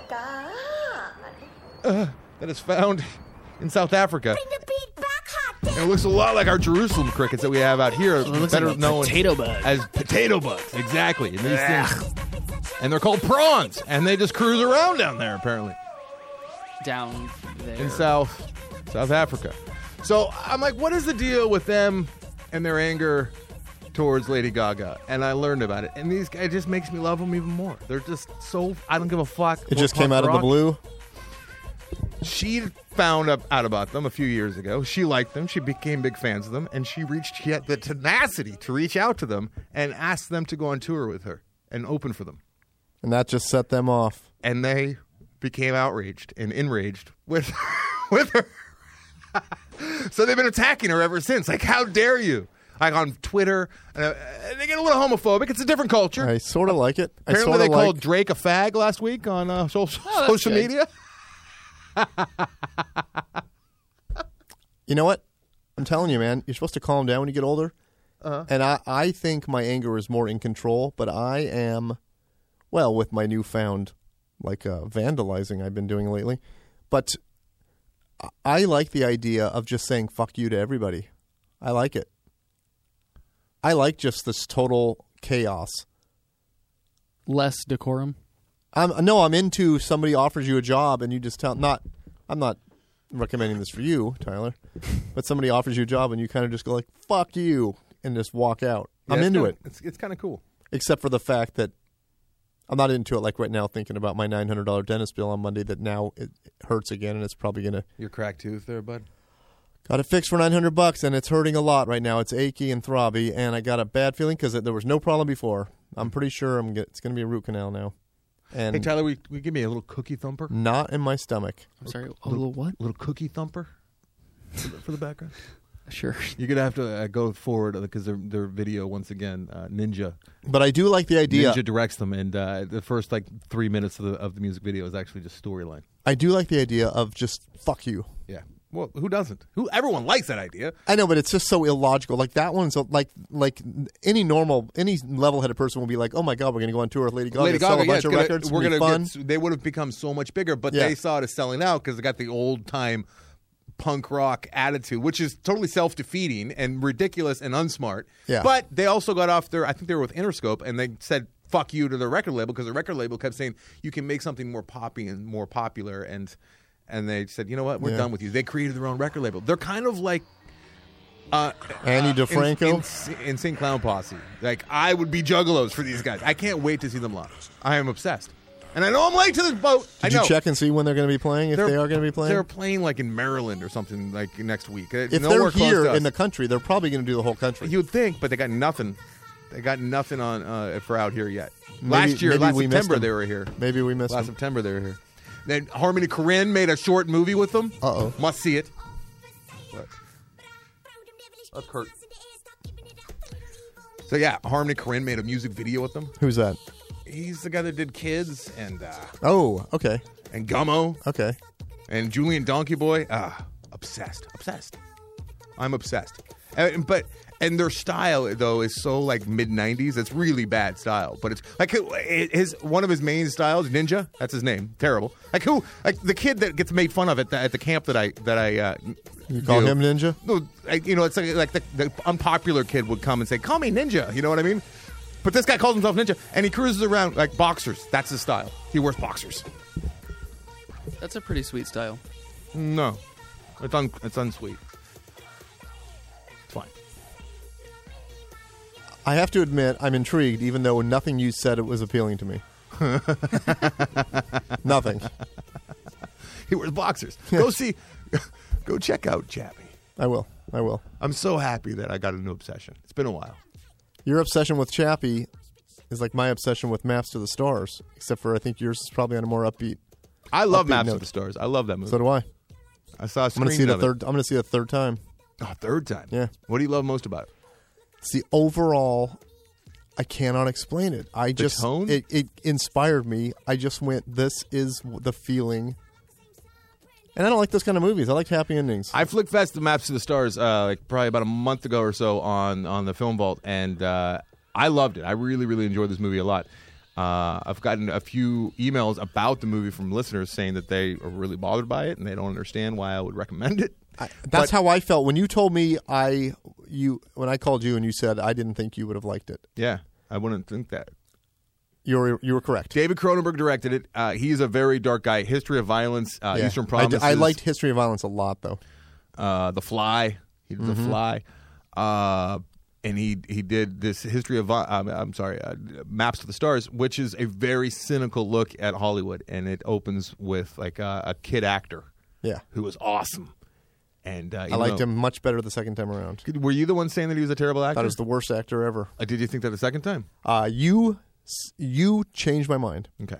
uh, that is found in South Africa. Bring the beat back, hot And it looks a lot like our Jerusalem crickets that we have out here. looks better like known potato bugs. as potato bugs. Exactly. And these things, and they're called prawns, and they just cruise around down there apparently Down there. in South South Africa. So I'm like, what is the deal with them and their anger towards Lady Gaga? And I learned about it, and these guys it just makes me love them even more. They're just so I don't give a fuck. It just came out of the blue. She found up, out about them a few years ago. She liked them. She became big fans of them, and she reached. She had the tenacity to reach out to them and ask them to go on tour with her and open for them. And that just set them off. And they became outraged and enraged with with her. So they've been attacking her ever since. Like, how dare you? Like on Twitter, uh, they get a little homophobic. It's a different culture. I sort of like it. I Apparently, sort they of called like. Drake a fag last week on uh, social, Oh, that's social good. media. You know what? I'm telling you, man. You're supposed to calm down when you get older. Uh-huh. And I, I think my anger is more in control, but I am, well, with my newfound, like, uh, vandalizing I've been doing lately. But I- I like the idea of just saying fuck you to everybody. I like it. I like just this total chaos. Less decorum. I'm no, I'm into somebody offers you a job and you just tell not. I'm not recommending this for you, Tyler, but somebody offers you a job and you kind of just go like "fuck you" and just walk out. Yeah, I'm it's into kinda- it, It's it's kind of cool. except for the fact that I'm not into it. Like right now, thinking about my nine hundred dollar dentist bill on Monday that now it hurts again, and it's probably gonna Your cracked tooth there, bud. got it fixed for nine hundred bucks, and it's hurting a lot right now. It's achy and throbby, and I got a bad feeling because there was no problem before. I'm pretty sure I'm get, it's gonna be a root canal now, and Hey, Tyler, we, we give me a little cookie thumper. not in my stomach. I'm sorry. A little what? little cookie thumper for the, for the background. Sure. You're gonna have to uh, go forward because their their video once again, uh, Ninja But I do like the idea. Ninja directs them, and uh, the first like three minutes of the of the music video is actually just storyline. I do like the idea of just fuck you. Yeah. Well, who doesn't? Who everyone likes that idea. I know, but it's just so illogical. Like that one's like like any normal, any level-headed person will be like, "Oh my god, we're going to go on tour with Lady Gaga, Lady sell Gaga, a yeah, bunch it's of gonna, records, we're it'll be gonna fun." get. They would have become so much bigger, but Yeah. they saw it as selling out because they got the old time punk rock attitude, which is totally self defeating and ridiculous and unsmart. Yeah. But they also got off their. I think they were with Interscope, and they said "fuck you" to the record label because the record label kept saying you can make something more poppy and more popular and. and they said, you know what, we're Yeah. done with you. They created their own record label. They're kind of like uh, Annie uh, DeFranco? in, in, Insane Clown Posse. Like, I would be juggalos for these guys. I can't wait to see them live. I am obsessed. And I know I'm late to this boat. I Did know. you check and see when they're going to be playing? If They're- they are going to be playing, They're playing like in Maryland or something like next week. if Nowhere they're close here to us. in the country, they're probably going to do the whole country. You would think, but they got nothing. They got nothing on uh, for out here yet. Maybe- last year, maybe last we missed September, them. they were here. Maybe we missed Last them. September, they were here. Then Harmony Korine made a short movie with them. Uh-oh. Must see it. What? That's Kurt. So yeah, Harmony Korine made a music video with them. Who's that? He's the guy that did Kids and uh, Oh, okay, and Gummo okay. and Julian Donkey Boy. Ah, obsessed, obsessed. I'm obsessed. And, but and their style though is so like mid nineties. It's really bad style, but it's like his one of his main styles, Ninja. That's his name. Terrible. Like who? Like the kid that gets made fun of at the, at the camp that I that I. Uh, You call do. him Ninja? No, like, you know, it's like, like the, the unpopular kid would come and say, "Call me Ninja." You know what I mean? But this guy calls himself Ninja, and he cruises around like boxers. That's his style. He wears boxers. That's a pretty sweet style. No, it's un, it's unsweet. It's fine. I have to admit, I'm intrigued, even though nothing you said it was appealing to me. Nothing. He wears boxers. Go see, go check out Chappie. I will. I will. I'm so happy that I got a new obsession. It's been a while. Your obsession with Chappie is like my obsession with Maps to the Stars, except for I think yours is probably on a more upbeat. I love Upbeat Maps note. of the Stars. I love that movie. So do I. I saw. I'm going to see it a third. I'm going to see it a third time. Oh, third time. Yeah. What do you love most about it? It's the overall. I cannot explain it. I just tone? It, it inspired me. I just went. This is the feeling. And I don't like those kind of movies. I like happy endings. I flick fest the Maps to the Stars uh, like probably about a month ago or so on on the Film Vault, and uh, I loved it. I really, really enjoyed this movie a lot. Uh, I've gotten a few emails about the movie from listeners saying that they are really bothered by it and they don't understand why I would recommend it. I, that's But- how I felt when you told me I you when I called you and you said I didn't think you would have liked it. Yeah, I wouldn't think that. You were you were correct. David Cronenberg directed it. Uh, he's a very dark guy. History of Violence, uh, Yeah. Eastern I, Promises. d- I liked History of Violence a lot, though. uh, The Fly. He did Mm-hmm. The Fly. Uh, and he he did this History of Vi- um, I'm sorry, uh, Maps to the Stars, which is a very cynical look at Hollywood, and it opens with like a, a kid actor Yeah, who was awesome. And uh, I liked him much better the second time around. Were you the one saying that he was a terrible actor? Thought he was the worst actor ever. uh, did you think that the second time? Uh, you you changed my mind, Okay.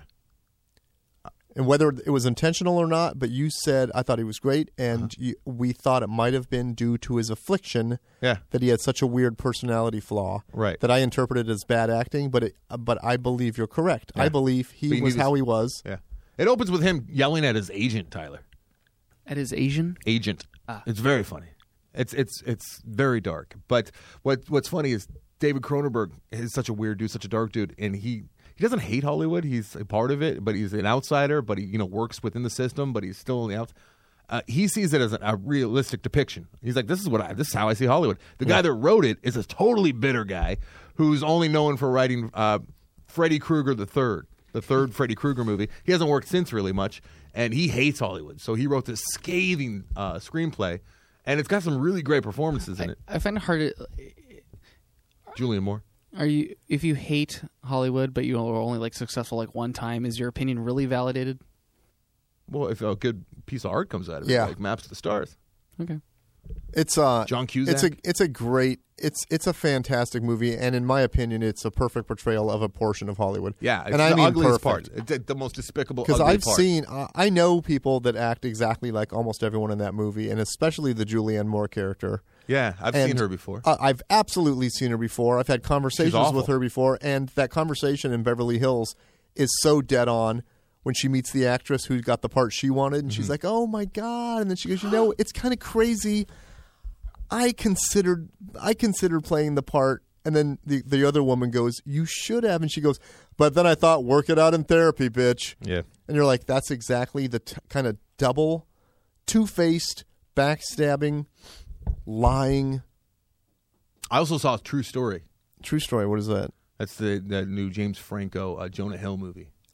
and whether it was intentional or not, but you said I thought he was great, and Uh-huh. you, we thought it might have been due to his affliction. Yeah. That he had such a weird personality flaw. Right. That I interpreted as bad acting, but it, but I believe you're correct. Yeah. I believe he But he was needs- how he was. Yeah. It opens with him yelling at his agent, Tyler. At his Asian? Agent. Ah. It's very funny. It's it's it's very dark. But what what's funny is David Cronenberg is such a weird dude, such a dark dude, and he he doesn't hate Hollywood. He's a part of it, but he's an outsider. But he you know works within the system, but he's still on the outside. Uh, he sees it as a, a realistic depiction. He's like, this is what I this is how I see Hollywood. The guy that wrote it is a totally bitter guy who's only known for writing uh, Freddy Krueger the Third, the third Freddy Krueger movie. He hasn't worked since really much, and he hates Hollywood. So he wrote this scathing uh, screenplay, and it's got some really great performances in I, it. I find it hard to. Julian Moore. Are you if you hate Hollywood but you are only like successful like one time, is your opinion really validated? Well, if a good piece of art comes out of it, Yeah. like Maps to the Stars. Okay. It's uh, John Cusack. It's a it's a great it's it's a fantastic movie, and in my opinion, it's a perfect portrayal of a portion of Hollywood. Yeah, it's and I the mean ugliest perfect. part. It's the- the most despicable, Because ugly I've part. seen, uh, I know people that act exactly like almost everyone in that movie, and especially the Julianne Moore character. Yeah, I've And, seen her before. Uh, I've absolutely seen her before. I've had conversations awful. with her before, and that conversation in Beverly Hills is so dead on when she meets the actress who got the part she wanted, and she's Mm-hmm. like, "Oh my god!" And then she goes, "You know, it's kind of crazy. I considered, I considered playing the part." And then the the other woman goes, "You should have," and she goes, "But then I thought, work it out in therapy, bitch." yeah. And you're like, that's exactly the t- kind of double, two-faced, backstabbing, lying. I also saw True Story. True story. What is that? That's the, the new James Franco uh, Jonah Hill movie.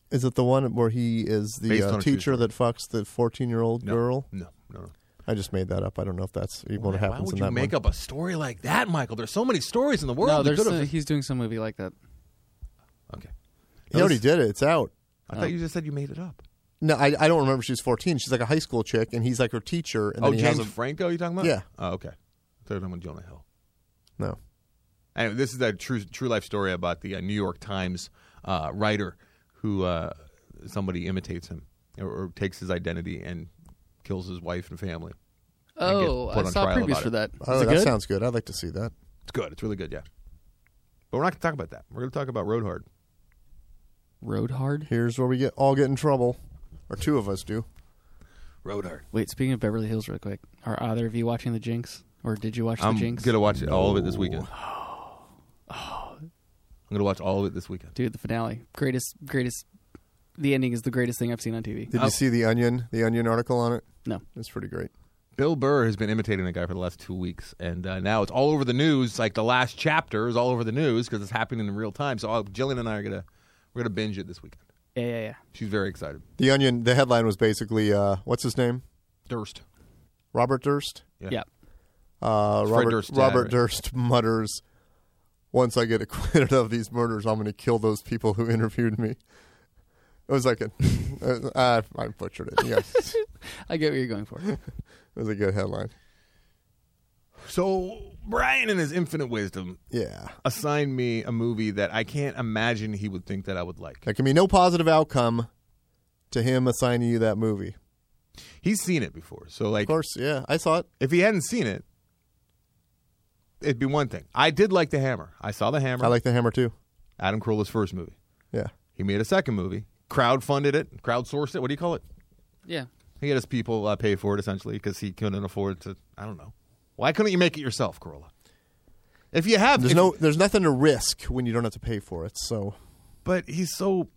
Is it the one where he is the Based uh, on a true teacher story. that fucks the fourteen-year-old No. girl? No, no, no. I just made that up. I don't know if that's even what Why happens would in you that make one. up a story like that, Michael? There's so many stories in the world. No, You there's could've- uh, he's doing some movie like that. Okay. He already did it. It's out. I thought you just said you made it up. No, I, I don't remember. She was fourteen. She's like a high school chick, and he's like her teacher. And Oh, then he James has a, Franco you talking about? Yeah. Oh, okay. Third one with Jonah Hill. No. Anyway, this is a true true life story about the uh, New York Times uh, writer who uh, somebody imitates him or, or takes his identity and kills his wife and family. and Oh, gets put I on saw trial previews about for it. that. Oh, Is it that good? sounds good. I'd like to see that. It's good. It's really good, yeah. But we're not going to talk about that. We're going to talk about Road Hard. Road Hard. Here's where we get all get in trouble, or two of us do. Road Hard. Wait, speaking of Beverly Hills, real quick, are either of you watching The Jinx, or did you watch I'm The Jinx? going to watch it, all of it this weekend. I'm going to watch all of it this weekend. Dude, the finale, greatest, greatest. The ending is the greatest thing I've seen on T V. Did Oh. you see the Onion? The Onion article on it? No, It's pretty great. Bill Burr has been imitating the guy for the last two weeks, and uh, now it's all over the news. Like the last chapter is all over the news because it's happening in real time. So uh, Jillian and I are gonna we're gonna binge it this weekend. yeah, yeah, yeah. She's very excited. The Onion. The headline was basically, uh, what's his name? Durst. Robert Durst. Yeah. Yeah. Uh, Fred Robert Durst's dad, Robert right? Durst mutters, "Once I get acquitted of these murders, I'm going to kill those people who interviewed me." It was like a, uh, I butchered it. Yeah, it I get what you're going for. was a good headline. So Brian, in his infinite wisdom, Yeah, assigned me a movie that I can't imagine he would think that I would like. there can be no positive outcome to him assigning you that movie. He's seen it before, so like, Of course, yeah, I saw it. if he hadn't seen it, it'd be one thing. I did like The Hammer. I saw The Hammer. I like The Hammer too. Adam Carolla's first movie. Yeah, He made a second movie, crowdfunded it, crowdsourced it. What do you call it? Yeah. He had his people uh, pay for it, essentially, because he couldn't afford to, I don't know. Why couldn't you make it yourself, Carolla? If you have... there's if- no, there's nothing to risk when you don't have to pay for it. So But he's so...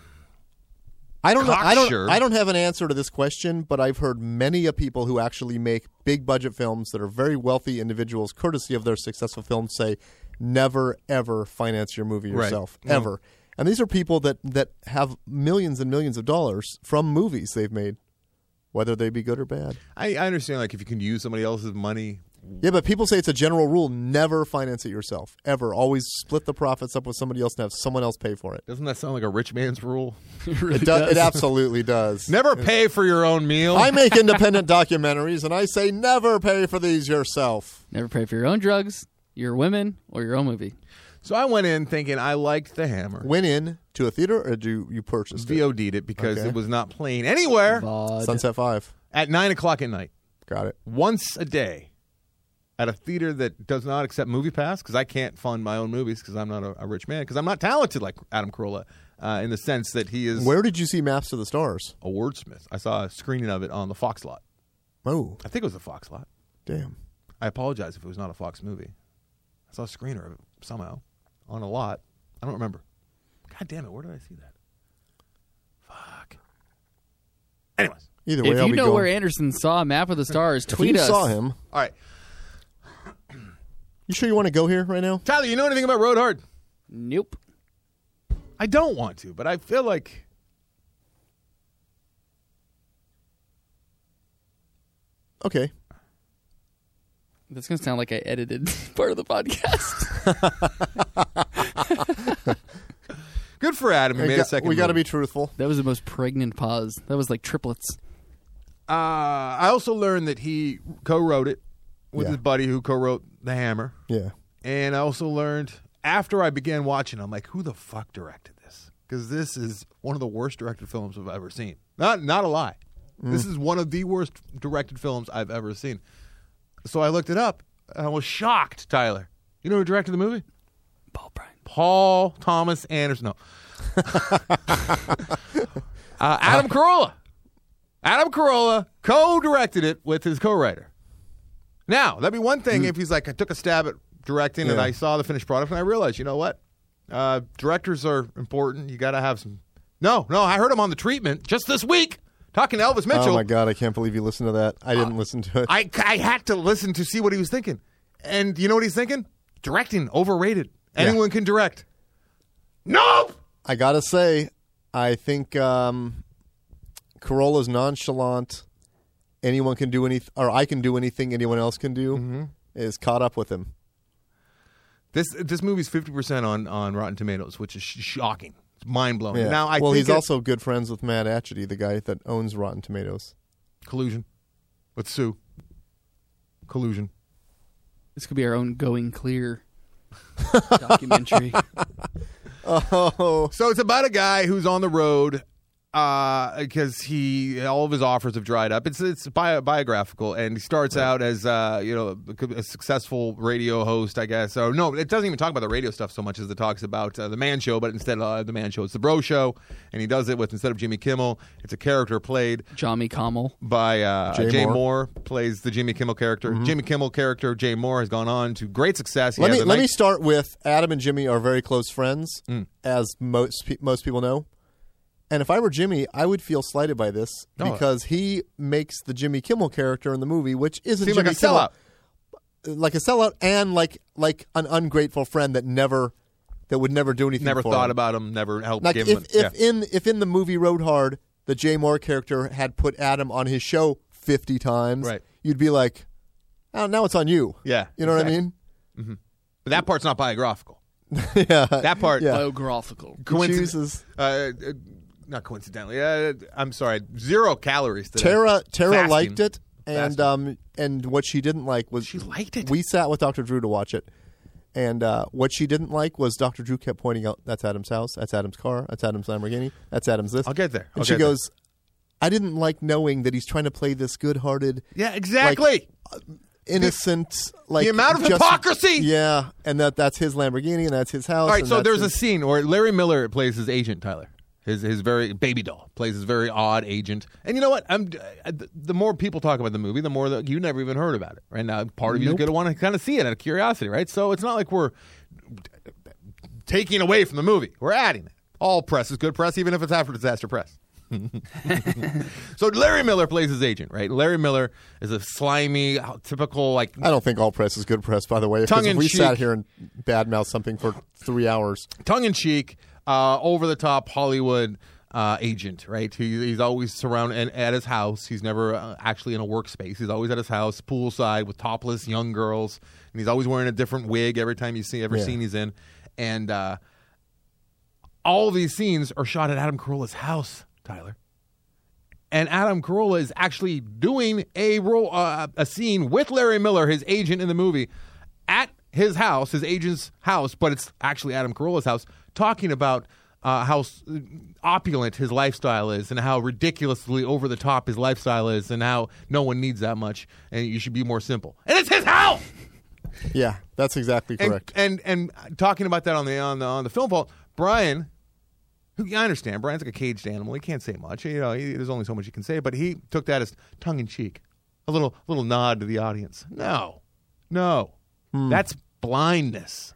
I don't know. I don't. Cocksure. I don't have an answer to this question, but I've heard many of people who actually make big budget films that are very wealthy individuals, courtesy of their successful films, say, "Never ever finance your movie Right. yourself, No. ever." And these are people that that have millions and millions of dollars from movies they've made, whether they be good or bad. I, I understand, like, if you can use somebody else's money... Yeah, but people say it's a general rule: never finance it yourself, ever. Always split the profits up with somebody else and have someone else pay for it. Doesn't that sound like a rich man's rule? It really It, do, does. it absolutely does. Never pay for your own meal. I make independent documentaries, and I say never pay for these yourself. Never pay for your own drugs, your women, or your own movie. So I went in thinking I liked The Hammer. Went in to a theater, or do you purchase V it? O D'd it because Okay. it was not playing anywhere V O D. Sunset Five. at nine o'clock at night. Got it. Once a day at a theater that does not accept Movie Pass because I can't fund my own movies because I'm not a, a rich man because I'm not talented like Adam Carolla uh, in the sense that he is Where did you see Maps to the Stars? a wordsmith. I saw a screening of it on the Fox lot. Oh, I think it was the Fox lot. damn. I apologize if it was not a Fox movie. I saw a screener of it somehow on a lot. I don't remember. God damn it, where did I see that? Fuck. Anyways. Either way, If I'll you be know going. where Anderson saw a map of the stars, If tweet you us. saw him, All right. you sure you want to go here right now? Tyler, you know anything about Road Hard? Nope. I don't want to, but I feel like Okay. That's going to sound like I edited part of the podcast. good for Adam. He We made got- a second we got to movie. be truthful. That was the most pregnant pause. That was like triplets. Uh, I also learned that he co-wrote it with Yeah. his buddy who co-wrote The Hammer. Yeah. And I also learned after I began watching, I'm like, who the fuck directed this? Because this is one of the worst directed films I've ever seen. Not not a lie. This is one of the worst directed films I've ever seen. So I looked it up, and I was shocked, Tyler. You know who directed the movie? Paul Bryan. Paul Thomas Anderson. No. uh, Adam Carolla. Adam Carolla co-directed it with his co-writer. Now, that'd be one thing if he's like, I took a stab at directing and Yeah. I saw the finished product and I realized, you know what? Uh, directors are important. You got to have some. No, no, I heard him on The Treatment just this week talking to Elvis Mitchell. Oh my God, I can't believe you listened to that. I didn't listen to it. I, I had to listen to see what he was thinking. And you know what he's thinking? Directing, overrated. Yeah. Anyone can direct. Nope! I gotta say, I think um, Carolla's nonchalant. Anyone can do anything, or I can do anything anyone else can do. Mm-hmm. Is caught up with him. This this movie's fifty percent on on Rotten Tomatoes, which is sh- shocking. It's mind blowing. Yeah. Now I well, think he's it- also good friends with Matt Atchity, the guy that owns Rotten Tomatoes. collusion with Sue. Collusion. This could be our own Going Clear documentary. Oh, So it's about a guy who's on the road because he all of his offers have dried up. It's it's bio, biographical, and he starts out as uh, you know a successful radio host, I guess. Or no, it doesn't even talk about the radio stuff so much as it talks about uh, the Man Show, but instead of uh, the Man Show, it's the Bro Show, and he does it with instead of Jimmy Kimmel, it's a character played Johnny Kimmel. by uh, Jay Jay Moore. Moore. Plays the Jimmy Kimmel character. Jimmy Kimmel character Jay Moore has gone on to great success. He let has me a let nice- me start with Adam and Jimmy are very close friends, Mm. as most pe- most people know. And if I were Jimmy, I would feel slighted by this Oh. because he makes the Jimmy Kimmel character in the movie, which isn't Seems Jimmy like a Kimmel, sellout. like a sellout, and like like an ungrateful friend that never that would never do anything. Never for thought him. about him. Never helped Like give if him. if yeah. in if in the movie Road Hard, the Jay Moore character had put Adam on his show fifty times, Right. you'd be like, oh, now it's on you. Yeah, You know what I exactly. mean? But that part's not biographical. Yeah. That part, Yeah. Biographical. He coincident- chooses uh, uh, not coincidentally. Uh, I'm sorry, zero calories today. Tara Tara Fasting. liked it, and Fasting. um and what she didn't like was She liked it? We sat with Doctor Drew to watch it, and uh, what she didn't like was Doctor Drew kept pointing out, "That's Adam's house. That's Adam's car. That's Adam's Lamborghini. That's Adam's this." I'll get there. And I'll she get there. goes, "I didn't like knowing that he's trying to play this good-hearted, Yeah, exactly. innocent, like the amount of just- hypocrisy! Yeah, and that that's his Lamborghini and that's his house. All right, and so that's there's a his- scene where Larry Miller plays his agent, Tyler. His his very baby doll plays his very odd agent. And you know what? I'm uh, the more people talk about the movie, the more that you never even heard about it. Right now, part of you is Nope. going to want to kind of see it out of curiosity, right? So it's not like we're taking away from the movie. We're adding it. All press is good press, even if it's after disaster press. So Larry Miller plays his agent, right? Larry Miller is a slimy, typical like I don't think all press is good press, by the way. Because if we Tongue-in-cheek. sat here and badmouth something for three hours, tongue-in-cheek, uh, over-the-top Hollywood uh, agent, right? He, he's always surrounded and at his house. He's never uh, actually in a workspace. He's always at his house, poolside with topless young girls, and he's always wearing a different wig every time you see every Yeah. scene he's in. And uh, all of these scenes are shot at Adam Carolla's house, Tyler. And Adam Carolla is actually doing a role, uh, a scene with Larry Miller, his agent in the movie, at his house, his agent's house, but it's actually Adam Carolla's house, talking about uh, how s- opulent his lifestyle is and how ridiculously over the top his lifestyle is and how no one needs that much and you should be more simple. And it's his house. yeah, that's exactly And, correct. and and talking about that on the on the on the film vault, Brian. Who, I understand. Brian's like a caged animal. He can't say much. You know, he, there's only so much he can say. But he took that as tongue in cheek, a little little nod to the audience. No, no, that's blindness.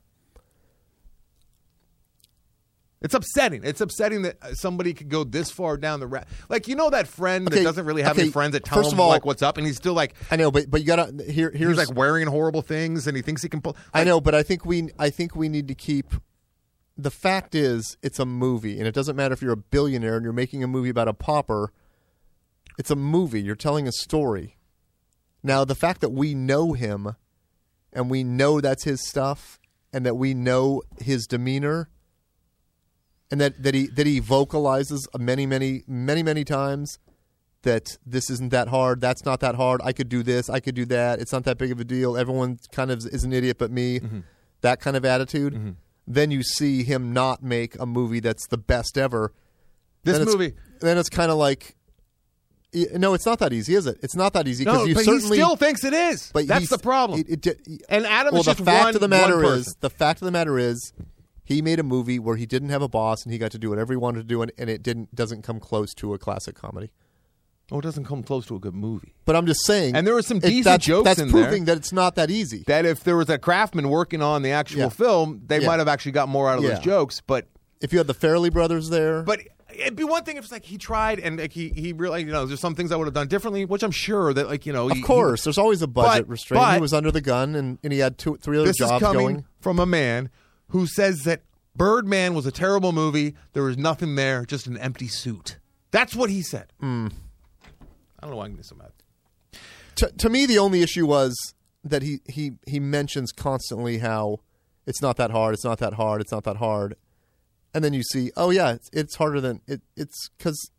It's upsetting. It's upsetting that uh, somebody could go this far down the ra- like you know that friend Okay, that doesn't really have okay, any friends that tell first him of all- like what's up, and he's still like I know, but but you gotta here. Here's he's like wearing horrible things, and he thinks he can pull. I know, but I think we I think we need to keep. The fact is, it's a movie, and it doesn't matter if you're a billionaire and you're making a movie about a pauper. It's a movie. You're telling a story. Now, the fact that we know him, and we know that's his stuff, and that we know his demeanor, and that, that he that he vocalizes many, many, many, many times that this isn't that hard, that's not that hard, I could do this, I could do that, it's not that big of a deal, everyone kind of is an idiot but me, Mm-hmm. that kind of attitude, mm-hmm. then you see him not make a movie that's the best ever. This then it's- movie. Then it's kind of like, y- no, it's not that easy, is it? It's not that easy. 'cause No, you but he certainly, still thinks it is. but That's he's- the problem. It, it, it, And Adam well, is the just fact one- of the matter one is, person. the fact of the matter is, he made a movie where he didn't have a boss and he got to do whatever he wanted to do, and, and it didn't doesn't come close to a classic comedy. Oh, it doesn't come close to a good movie. But I'm just saying, And there were some it- decent that's, jokes that's in there. proving that it's not that easy. That if there was a craftsman working on the actual Yeah. film, they Yeah. might have actually got more out of Yeah. those jokes. But If you had the Farrelly brothers there, but it'd be one thing if it's like he tried and like he he realized, you know, there's some things I would have done differently, which I'm sure that like you know, of he, course, there's always a budget But- restraint. he but- was under the gun, and, and he had two, three he, other this is jobs coming going. from a man who says that Birdman was a terrible movie. There was nothing there, just an empty suit. That's what he said. Mm. I don't know why I'm getting so mad. To, to me, the only issue was that he, he, he mentions constantly how it's not that hard, it's not that hard, it's not that hard. And then you see, oh, yeah, it's, it's harder than it. It's because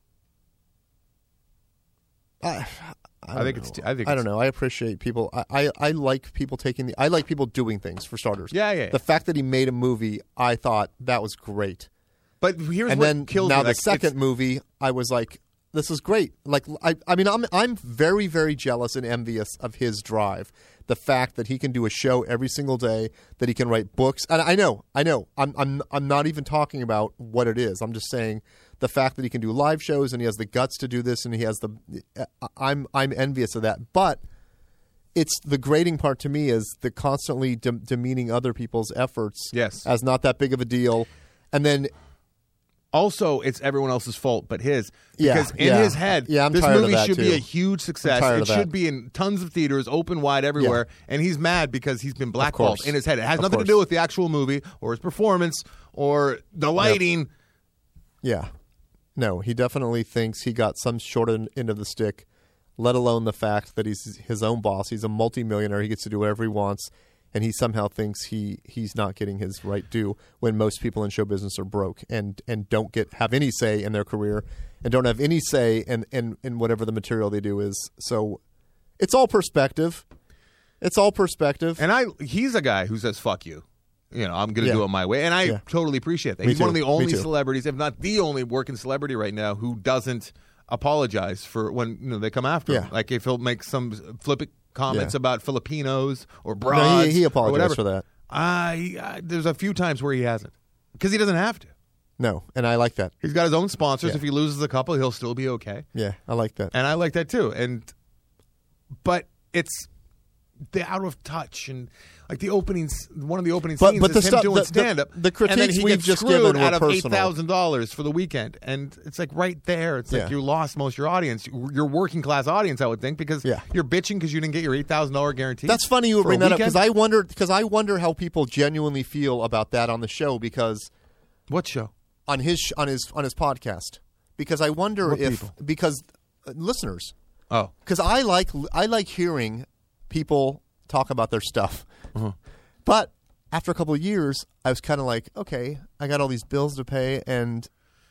I, I, I think know. it's. T- I think I it's, don't know. I appreciate people. I, I, I like people taking the. I like people doing things for starters. Yeah, yeah. yeah. The fact that he made a movie, I thought that was great. But here's and what then kills now me. the Like, second it's- movie, I was like, this is great. Like I, I mean, I'm I'm very very jealous and envious of his drive. The fact that he can do a show every single day, that he can write books, and I know, I know, I'm I'm I'm not even talking about what it is. I'm just saying the fact that he can do live shows and he has the guts to do this, and he has the. I'm I'm envious of that, but it's the grating part to me is the constantly de- demeaning other people's efforts. Yes. As not that big of a deal, and then. Also, it's everyone else's fault but his. Yeah, Because in yeah. his head, Yeah, I'm this tired of movie that, should be too. a huge success. tired It of that. should be in tons of theaters, open wide everywhere. And he's mad because he's been blackballed course. in his head. It has Of nothing course. to do with the actual movie or his performance or the lighting. Yeah. No, he definitely thinks he got some short end end of the stick, let alone the fact that he's his own boss. He's a multimillionaire. He gets to do whatever he wants, and he somehow thinks he, he's not getting his right due when most people in show business are broke and, and don't get have any say in their career and don't have any say in, in, in whatever the material they do is. So it's all perspective. It's all perspective. And I, he's a guy who says, fuck you. You know, I'm going to Yeah. do it my way. And I Yeah. totally appreciate that. Me He's one of too. the Me only too. celebrities, if not the only working celebrity right now, who doesn't apologize for when you know they come after him. Yeah. Like if he'll make some flippant comments Yeah. about Filipinos or No, broads. he, he or apologized whatever. for that. Uh, he, uh, there's a few times where he hasn't. Because he doesn't have to. No, and I like that. He's got his own sponsors. Yeah. If he loses a couple, he'll still be okay. Yeah, I like that. And I like that too. And but it's the out of touch and like the openings. One of the opening But- scenes but is the him stuff- doing the- the- stand up. the and then critiques he we've gets just screwed given were out of eight personal. thousand dollars for the weekend, and it's like right there. It's Yeah. like you lost most of your audience, your working class audience, I would think, because Yeah. you're bitching because you didn't get your eight thousand dollar guarantee. That's funny you would for a bring that up weekend? because I wonder because I wonder how people genuinely feel about that on the show because What show? on his sh- on his on his podcast because I wonder What if people? because uh, listeners Oh, because I like I like hearing people talk about their stuff, Uh-huh. but after a couple of years, I was kind of like, okay, I got all these bills to pay, and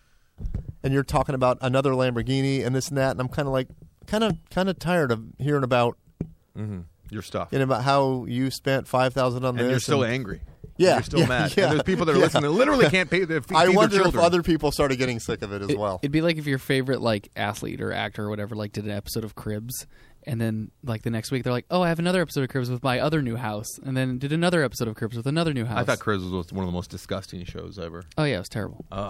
and you're talking about another Lamborghini and this and that, and I'm kind of like, kind of kind of tired of hearing about your stuff. you know, about how you spent five thousand on this, And you're still and- angry. Yeah, You're still yeah, mad. yeah, and there's people that are yeah. listening that literally can't pay their feed I their wonder if children. other people started getting sick of it as It- well. It'd be like if your favorite like athlete or actor or whatever like did an episode of Cribs, and then like the next week they're like, "Oh, I have another episode of Cribs with my other new house," and then did another episode of Cribs with another new house. I thought Cribs was one of the most disgusting shows ever. Oh yeah, it was terrible. Ugh.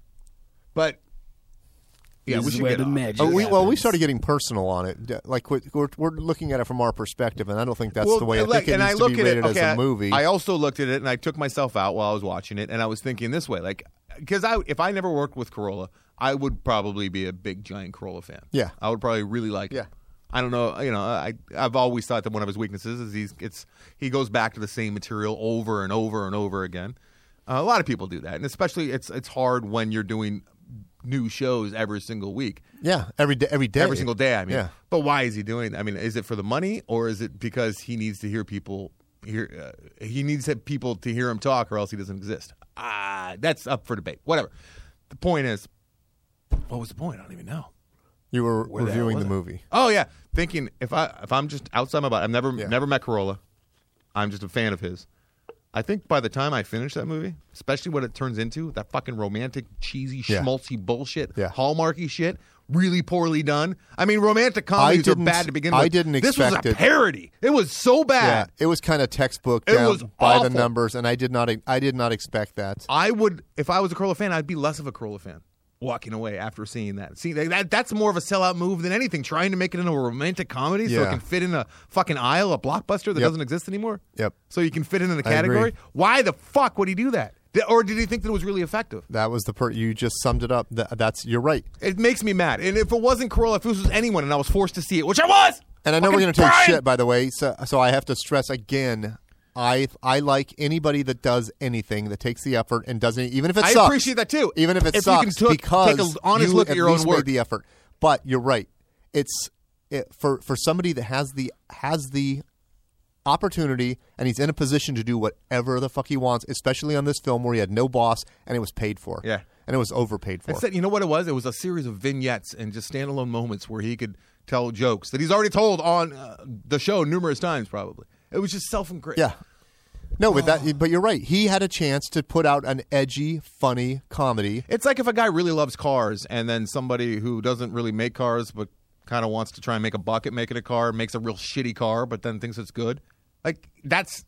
But yeah, This we is should where get the off. magic Oh, we, well, we happens. started getting personal on it. D- Like we're, we're we're looking at it from our perspective, and I don't think that's Well, the way. I like, think it and needs I to look be at rated it, okay, as a movie. I also looked at it and I took myself out while I was watching it, and I was thinking this way, like, because I if I never worked with Corolla, I would probably be a big giant Corolla fan. Yeah. I would probably really like it. Yeah. I don't know, you know, I I've always thought that one of his weaknesses is he's it's he goes back to the same material over and over and over again. Uh, a lot of people do that, and especially it's it's hard when you're doing new shows every single week. yeah, every day, every day, Every single day, I mean. Yeah. But why is he doing that? I mean, is it for the money or is it because he needs to hear people hear uh, he needs to- people to hear him talk or else he doesn't exist? Ah, that's up for debate. Whatever. The point is, what was the point? I don't even know. You were Where the hell reviewing was the I? movie. Oh yeah, thinking if I if I'm just outside my body, I've never Yeah. never met Corolla. I'm just a fan of his. I think by the time I finish that movie, especially what it turns into, that fucking romantic, cheesy, Yeah. schmaltzy bullshit, Yeah. Hallmarky shit, really poorly done. I mean, romantic comedies are didn't- bad to begin I with. didn't This was expect a it. parody. It was so Yeah, bad. it was kind of textbook It down was by awful. the numbers, and I did not. I did not expect that. I would, if I was a Corolla fan, I'd be less of a Corolla fan. Walking away after seeing that. See, that that's more of a sellout move than anything. Trying to make it into a romantic comedy so it Yeah. can fit in a fucking aisle, a blockbuster that Yep. doesn't exist anymore. Yep. So you can fit in the I agree. category. Why the fuck would he do that? Th- Or did he think that it was really effective? That was the per. You just summed it up. Th- that's you're right. It makes me mad. And if it wasn't Corolla, if this was anyone and I was forced to see it, which I was, And I know fucking we're going to take Brian! shit, by the way. So, so I have to stress again I I like anybody that does anything that takes the effort and doesn't, even if it I sucks. appreciate that too. Even if it If you sucks, can took- because take an honest you look at your own least work. made the effort. But you're right. It's it, for for somebody that has the has the opportunity and he's in a position to do whatever the fuck he wants, especially on this film where he had no boss and it was paid for. Yeah. And it was overpaid for. Instead, you know what it was? It was a series of vignettes and just standalone moments where he could tell jokes that he's already told on uh, the show numerous times, probably. It was just self-incriminating. Yeah. No, but that. But you're right. He had a chance to put out an edgy, funny comedy. It's like if a guy really loves cars and then somebody who doesn't really make cars but kind of wants to try and make a buck at making a car makes a real shitty car but then thinks it's good. Like, that's...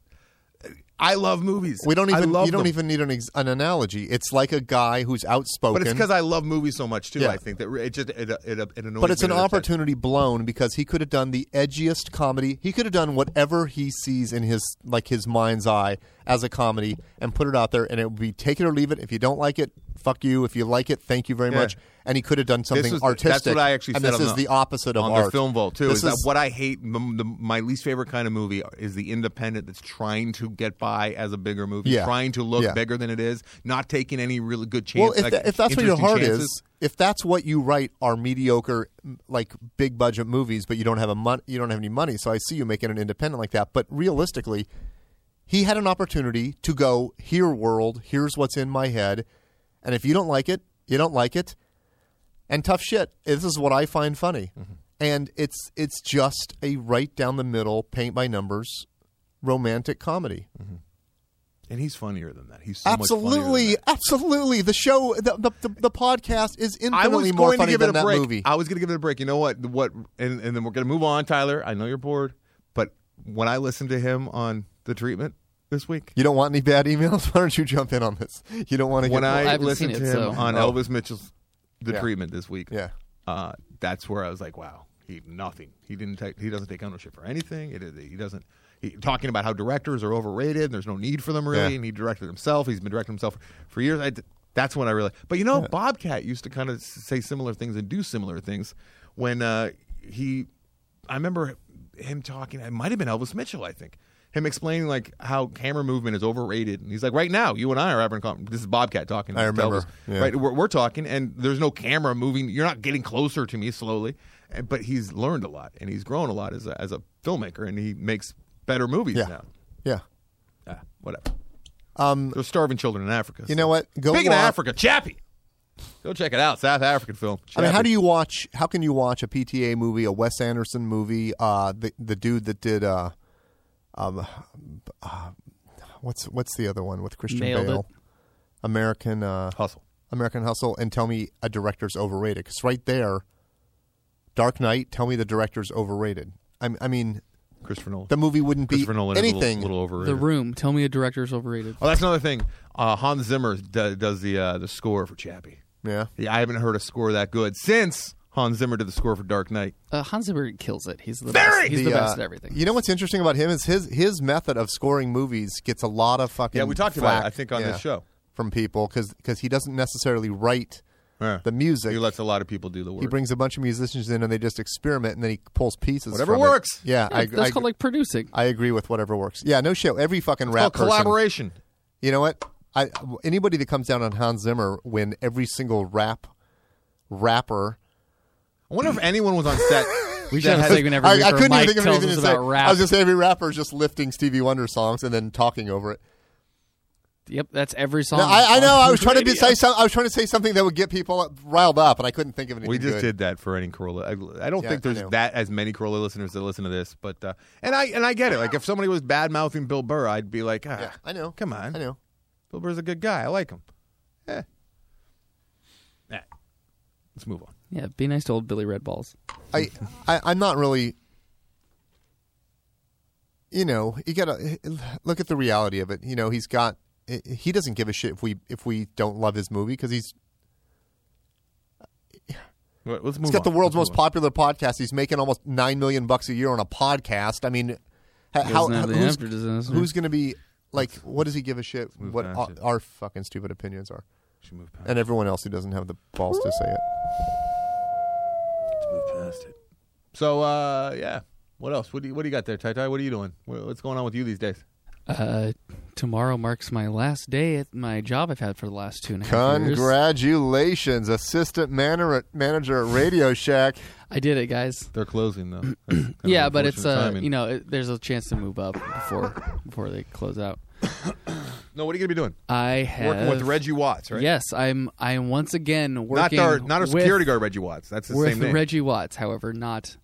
I love movies. We don't I even. love You don't them. even need an, ex, an analogy. It's like a guy who's outspoken. But it's because I love movies so much too. Yeah. I think that it just it, it, it annoys But it's me an that like- opportunity blown because he could have done the edgiest comedy. He could have done whatever he sees in his like his mind's eye as a comedy and put it out there, and it would be take it or leave it. If you don't like it, fuck you. If you like it, thank you very Yeah. much. And he could have done something This was- artistic. That's what I actually and said this on is the, the opposite of on art. the Film Vault too. This Is that is- what I hate? The, the, my least favorite kind of movie is the independent that's trying to get by as a bigger movie, Yeah. trying to look Yeah. bigger than it is, not taking any really good Well, chance. if, like, tha- if that's what your interesting heart chances. is, if that's what you write are mediocre, m- like big budget movies, but you don't have a mon- you don't have any money. So I see you making an independent like that. But realistically, he had an opportunity to go here, world. Here's what's in my head, and if you don't like it, you don't like it. And tough shit. This is what I find funny, Mm-hmm. and it's it's just a right down the middle, paint by numbers, romantic comedy. And he's funnier than that. He's so much funnier than Absolutely, that. absolutely. The show, the, the the the podcast is I was infinitely more going to funny give it than a that break. movie. I was going to give it a break. You know what? What? And, and then we're going to move on, Tyler. I know you're bored, but when I listened to him on The Treatment this week, You don't want any bad emails? Why don't you jump in on this? You don't want to get when I, I haven't listened seen to it, him so- on Oh. Elvis Mitchell's The Yeah. Treatment this week, yeah. uh, that's where I was like, wow, he nothing. He didn't take. He doesn't take ownership for anything. It, he doesn't. He, talking about how directors are overrated. And there's no need for them really, Yeah. and he directed himself. He's been directing himself for years. I, that's when I really. But you know, Bobcat used to kind of say similar things and do similar things when uh, he. I remember him talking. It might have been Elvis Mitchell. I think him explaining like how camera movement is overrated, and he's like, right now, you and I are having a conversation. This is Bobcat talking. I to remember, Elvis. yeah. Right, we're, we're talking, and there's no camera moving. You're not getting closer to me slowly, And- but he's learned a lot, and he's grown a lot as a, as a filmmaker, and he makes better movies Yeah. now. Yeah. Ah, whatever. Um, There's starving children in Africa. you know what? Go Speaking of wa- Africa, Chappie. Go check it out. South African film. I mean, how Chappie. do you watch? How can you watch a P T A movie, a Wes Anderson movie? Uh, the the dude that did, uh, um, uh, what's what's the other one with Christian Nailed Bale? American uh, Hustle? American Hustle, and tell me a director's overrated? Because right there, Dark Knight. Tell me the director's overrated. I, I mean, Christopher Nolan. the movie wouldn't be Christopher Nolan anything. is a little, little overrated. The Room. Tell me a director's overrated. Oh, that's another thing. Uh, Hans Zimmer d- does the uh, the score for Chappie. Yeah. Yeah, I haven't heard a score that good since Hans Zimmer did the score for Dark Knight. Uh, Hans Zimmer kills it. He's the Very! best. He's The, the best uh, at everything. You know what's interesting about him is his his method of scoring movies gets a lot of fucking Yeah, we talked flack, about it, I think, on yeah, this show. from people because he doesn't necessarily write Yeah. the music. He lets a lot of people do the work. He brings a bunch of musicians in and they just experiment and then he pulls pieces. Whatever from it. works. Yeah, Yeah, I, that's I, called like producing. I agree with whatever works. Yeah, no shit. Every fucking It's rap called person. collaboration. You know what? I anybody that comes down on Hans Zimmer when every single rap rapper. I wonder if anyone was on set. We should that have a has- segment every I, week I where couldn't Mike even think of tells anything us to say. about rap. I was just saying every rapper is just lifting Stevie Wonder songs and then talking over it. Yep, that's every song. No, I, I know. I was trying to Radio. be, say some, I was trying to say something that would get people riled up, and I couldn't think of anything. We just good. did that for any Corolla. I, I don't Yeah, think I there's know. that as many Corolla listeners that listen to this, but uh, and I and I get it. Like if somebody was bad mouthing Bill Burr, I'd be like, ah, Yeah, I know. Come on, I know. Bill Burr's a good guy. I like him. Eh. Nah. Let's move on. Yeah, be nice to old Billy Red Balls. I, I I'm not really. You know, you gotta look at the reality of it. You know, he's got. He doesn't give a shit if we if we don't love his movie because he's Well, Let's move he's got the on. world's Let's most move on. popular podcast. He's making almost nine million bucks a year on a podcast. I mean, how, He how doesn't have the who's, after disaster. who's going to be like? What does he give a shit? move What past our, it. our fucking stupid opinions are, Should move past. and everyone else who doesn't have the balls to say it. Let's move past it. So uh, yeah. What else? What do you What do you got there, Tai Tai? What are you doing? What- What's going on with you these days? Uh, tomorrow marks my last day at my job I've had for the last two and a half years. Congratulations, assistant man- manager at Radio Shack. I did it, guys. They're closing though. That's kind of Yeah, but it's unfortunate uh, timing. you know, it, there's a chance to move up before before they close out. No, what are you gonna be doing? I have Working with Reggie Watts, right? Yes, I'm. I'm once again Not working. our, not a with, security guard, Reggie Watts. That's the with same name. Reggie Watts. However, not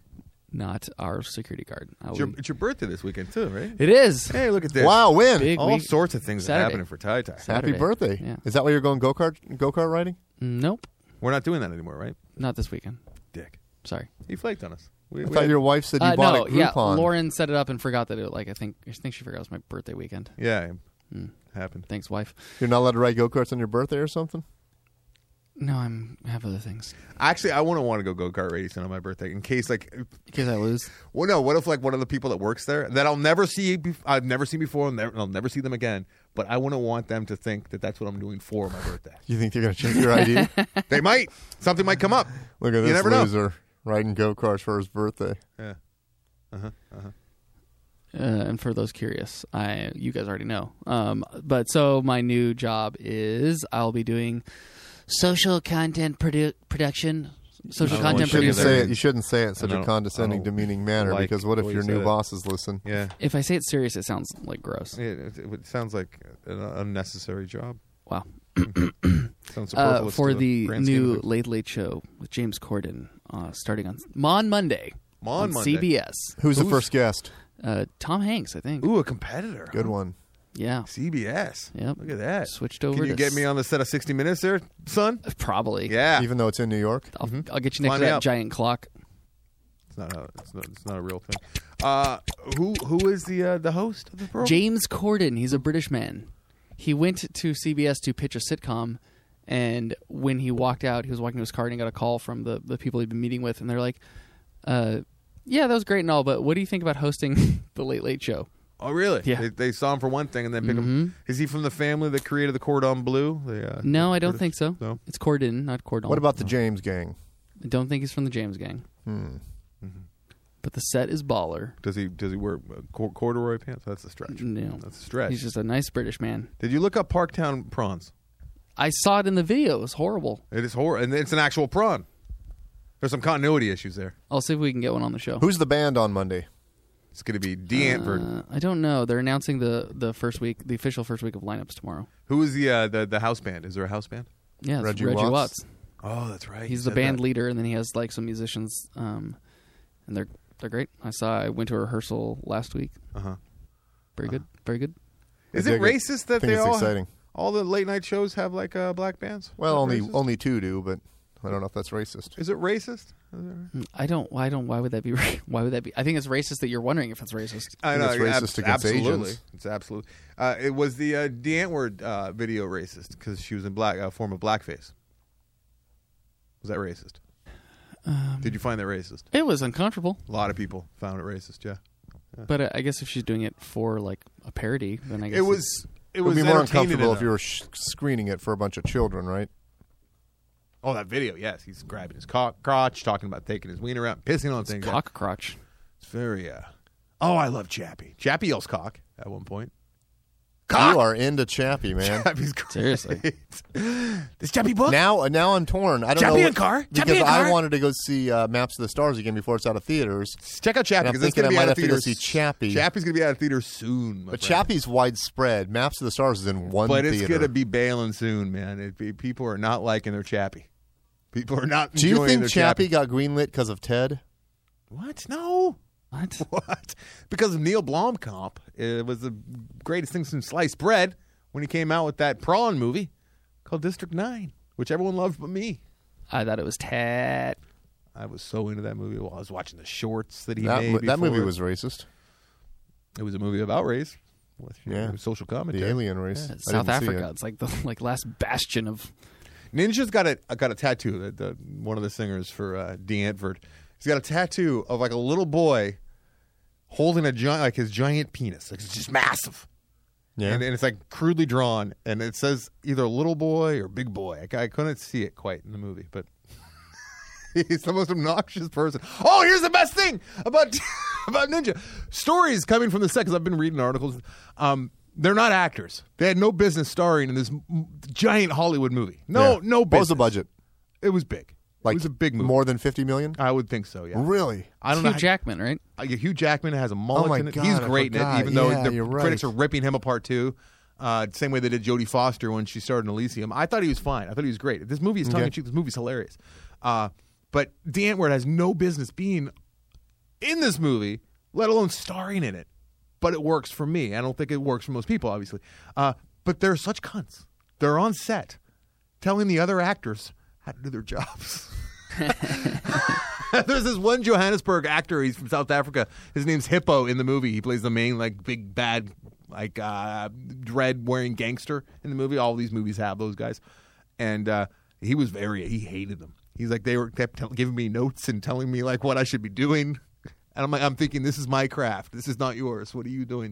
not our security guard. I It's your, would- it's your birthday this weekend too, right? it is. Hey, look at this! Wow, win. Big All week. sorts of things are Saturday. happening for Ty Ty. Happy Saturday. birthday. Yeah. Is that why you're going go-kart go-kart riding? Nope, We're not doing that anymore, right? not this weekend. Dick, Sorry. he flaked on us. We, I we thought had- your wife said you Uh, bought no, at yeah. Groupon. Lauren set it up and forgot that it. Like I think I think she forgot it was my birthday weekend. yeah, Hmm. happened. Thanks, wife. You're not allowed to ride go-karts on your birthday or something? No, I'm I have other things Actually, I wouldn't want to go go kart racing on my birthday in case, like, in case I lose. well, no. What if like one of the people that works there that I'll never see, bef- I've never seen before, and never, I'll never see them again. But I wouldn't want them to think that that's what I'm doing for my birthday. You think they're going to check your I D? They might. Something might come up. Look at You this never know. loser riding go-karts for his birthday. Yeah. Uh-huh. Uh-huh. Uh, and for those curious, I you guys already know. Um, but so my new job is I'll be doing social content produ- production, social Oh, content You shouldn't producer. say it. You shouldn't say it in such I a don't- condescending, I don't demeaning manner. like because what if the way your you new said it. bosses listen? Yeah. If I say it serious, it sounds like gross. It, it, it sounds like an unnecessary job. Wow. Sounds Uh, superfluous for to the grand scheme of new things. Late Late Show with James Corden, uh, starting on on Monday On on Monday. C B S. Who's, the Who's- first guest? Uh, Tom Hanks, I think. Ooh, a competitor. Good one. Yeah, C B S. Yep. Look at that. Switched over Can you to get me s- on the set of sixty minutes there, son? probably. Yeah. Even though it's in New York. I'll, I'll get you next Fly to me that up. giant clock. It's not a, it's not, it's not a real thing. Uh, who who is the uh, the host of the program? James Corden, he's a British man. He went to C B S to pitch a sitcom, and when he walked out, he was walking to his car and he got a call from the, the people he'd been meeting with, and they're like, uh, yeah, that was great and all, but what do you think about hosting the Late Late Show? Oh, really? Yeah. They, they saw him for one thing and then pick him. Is he from the family that created the Cordon Bleu? The, uh, No, the I don't British- think so. No. It's Corden, not Cordon. What about the James gang? I don't think he's from the James Gang. Hmm. But the set is baller. Does he does he wear uh, cor- corduroy pants? That's a stretch. No. That's a stretch. He's just a nice British man. Did you look up Parktown prawns? I saw it in the video. It was horrible. It is horrible, and it's an actual prawn. There's some continuity issues there. I'll see if we can get one on the show. Who's the band on Monday? It's going to be D. Antford. Uh, I don't know. They're announcing the, the first week, the official first week of lineups tomorrow. Who is the uh, the the house band? Is there a house band? Yeah, it's Reggie Reggie, Watts? Watts. Oh, that's right. He's the band leader, and then he has like some musicians, um, and they're they're great. I saw. I went to a rehearsal last week. Uh huh. Very good. Very good. Is I it dig it. racist that I think they it's all exciting. all the late night shows have like uh, black bands? Well, Is only it racist? only two do, but I don't know if that's racist. Is it racist? Is it- I don't. Why don't? Why would that be? Why would that be? I think it's racist that you're wondering if it's racist. I think know it's racist against absolutely. Asians. It's absolutely. Uh, it was the uh, DeAntword uh, video racist because she was in black a form of blackface. Was that racist? Um, Did you find that racist? It was uncomfortable, A lot of people found it racist. Yeah, but uh, I guess if she's doing it for like a parody, then I guess it it's- was. It It was would be more entertaining uncomfortable if enough. you were sh- screening it for a bunch of children, right? Oh, that video. Yes, he's grabbing his cock, crotch, talking about taking his wiener out, pissing on things. cock crotch. It's very. Uh... Oh, I love Chappie. Chappie yells cock at one point. You are into Chappie, man. Chappie's great. Seriously. This Chappie book. Now, now I'm torn. I don't Chappie know and Carr? because Chappie and I Carr? wanted to go see uh, Maps of the Stars again before it's out of theaters. Check out Chappie And I'm because it's thinking going to I be might out of have to go theaters. see Chappie. Chappie's going to be out of theaters soon. my But friend. Chappie's widespread. Maps of the Stars is in one But it's theater. going to be bailing soon, man. It be, people are not liking their Chappie. People are not. Do you enjoying think their Chappie got greenlit because of Ted? What? No. What? What? Because of Neil Blomkamp. It was the greatest thing since sliced bread when he came out with that prawn movie called District nine, which everyone loved but me. I thought it was Ted. I was so into that movie while I was watching the shorts that he That, made. mo- that movie before. was racist. It was a movie about race. With, you Yeah. know, social commentary. The alien race. Yeah, I South didn't see Africa. it. It's like the like last bastion of. Ninja's got a got a tattoo. The, the one of the singers for uh, D. Antford. He's got a tattoo of like a little boy holding a giant, like his giant penis. Like it's just massive. Yeah. And, and it's like crudely drawn, and it says either little boy or big boy. I, I couldn't see it quite in the movie, but He's the most obnoxious person. Oh, here's the best thing about about Ninja. Stories coming from the set, because I've been reading articles. Um, they're not actors. They had no business starring in this m- giant Hollywood movie. No, Yeah. no business. What was the budget? It was big. Like it was a big movie. More than fifty million? I would think so, yeah. Really? I don't Hugh know. Jackman, right? Uh, yeah, Hugh Jackman has a mullet Oh my in it. God, He's I great in it, forgot. even though Yeah, the you're right. critics are ripping him apart too. Uh, same way they did Jodie Foster when she starred in Elysium. I thought he was fine. I thought he was great. This movie is tongue in cheek. This movie's hilarious. Uh, but Dan Antwoord has no business being in this movie, let alone starring in it. But it works for me. I don't think it works for most people, obviously. Uh, but they're such cunts. They're on set telling the other actors how to do their jobs. There's this one Johannesburg actor. He's from South Africa. His name's Hippo in the movie. He plays the main, like, big, bad, like, uh, dread-wearing gangster in the movie. All these movies have those guys. And uh, he was very, he hated them. He's like, they were kept tell, giving me notes and telling me, like, what I should be doing. And I'm like, I'm thinking, this is my craft. This is not yours. What are you doing?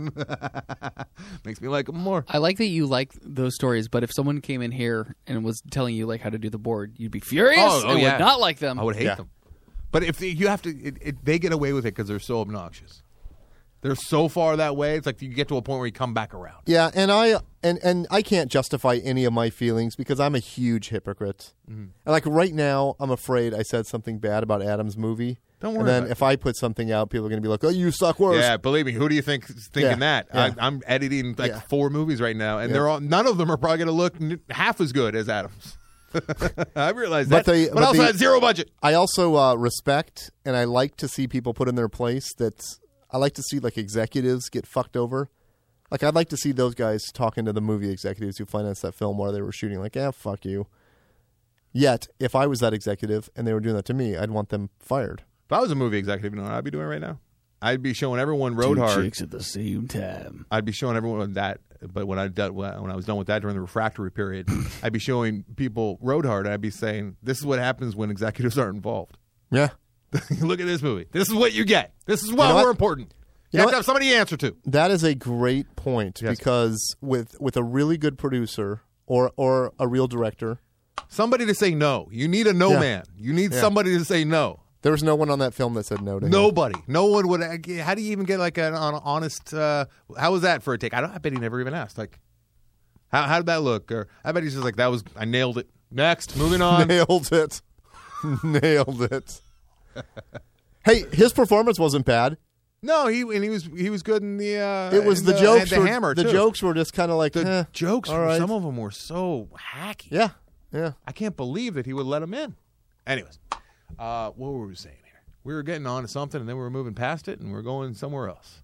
Makes me like him more. I like that you like those stories, but if someone came in here and was telling you like how to do the board, you'd be furious Oh, oh, and yeah. would not like them. I would hate Yeah. them. But if they, you have to, it, it, they get away with it because they're so obnoxious. They're so far that way. It's like you get to a point where you come back around. Yeah, and I and and I can't justify any of my feelings because I'm a huge hypocrite. Mm-hmm. And like right now, I'm afraid I said something bad about Adam's movie. Don't worry And then about if I put something out, people are going to be like, "Oh, you suck worse." Yeah, believe me. Who do you think is thinking Yeah, that? yeah. I, I'm editing like Yeah. four movies right now, and Yeah. they're all none of them are probably going to look n- half as good as Adam's. I realize But that, they- but, but also the- had zero budget. I also uh, respect and I like to see people put in their place. That's I like to see like executives get fucked over. Like I'd like to see those guys talking to the movie executives who financed that film while they were shooting. Like, yeah, fuck you. Yet, if I was that executive and they were doing that to me, I'd want them fired. If I was a movie executive, you know what I'd be doing right now? I'd be showing everyone Road Two Hard. chicks at the same time. I'd be showing everyone that. But when I done, when I was done with that during the refractory period, I'd be showing people Road Hard. And I'd be saying, "This is what happens when executives aren't involved. Yeah. Look at this movie. This is what you get. This is why know we're what? important. You, You know have what? to have somebody to answer to." That is a great point Yes. because with with a really good producer or or a real director, Somebody to say no. You need a no Yeah. man. You need Yeah. somebody to say no. there was no one on that film that said no to him. Nobody. No one would. How do you even get like an, an honest? Uh, how was that for a take? I don't. I bet he never even asked. Like, how how did that look? Or I bet he's just like, that was. I nailed it. Next, moving on. Nailed it. Nailed it. Hey, his performance wasn't bad. No, he and he was he was good in the. Uh, It was in the, the jokes. and the were, hammer. the too. jokes were just kind of like The eh, jokes. all were- right. Some of them were so hacky. Yeah, yeah. I can't believe that he would let him in. Anyways, uh, what were we saying here? We were getting on to something, and then we were moving past it, and we we're going somewhere else.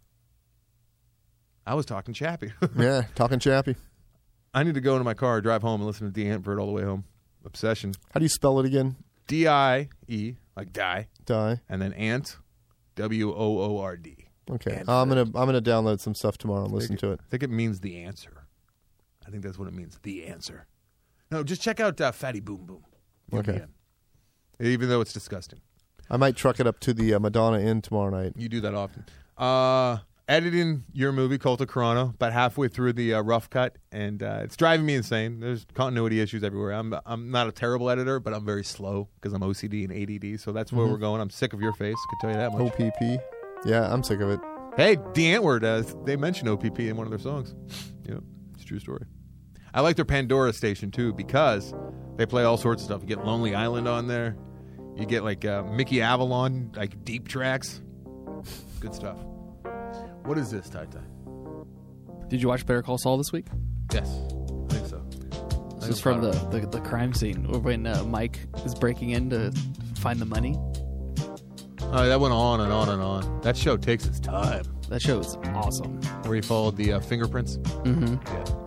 I was talking Chappie. Yeah, talking Chappie. I need to go into my car, drive home, and listen to D. Antwoord all the way home. Obsession. How do you spell it again? D I E, like die, Die. and then Ant, W O O R D. Okay, Antwoord. I'm gonna I'm gonna download some stuff tomorrow and listen to it. I think it means the answer. I think that's what it means, the answer. No, just check out uh, Fatty Boom Boom. You'll be Okay. in. Even though it's disgusting. I might truck it up to the uh, Madonna Inn tomorrow night. You do that often. Uh, editing your movie, Cult of Corona, about halfway through the uh, rough cut, and uh, it's driving me insane. There's continuity issues everywhere. I'm I'm not a terrible editor, but I'm very slow because I'm O C D and A D D, so that's where Mm-hmm. we're going. I'm sick of your face, I can tell you that much. O P P. Yeah, I'm sick of it. Hey, D. Antwoord, uh, they mention O P P in one of their songs. Yep, it's a true story. I like their Pandora station, too, because they play all sorts of stuff. You get Lonely Island on there. You get, like, uh, Mickey Avalon, like, deep tracks. Good stuff. What is this, Tai Tai? Did you watch Better Call Saul this week? Yes, I think so. This is from the, the, the crime scene when uh, Mike is breaking in to find the money. Oh, that went on and on and on. That show takes its time. That show is awesome. Where he followed the uh, fingerprints. Mm-hmm. Yeah.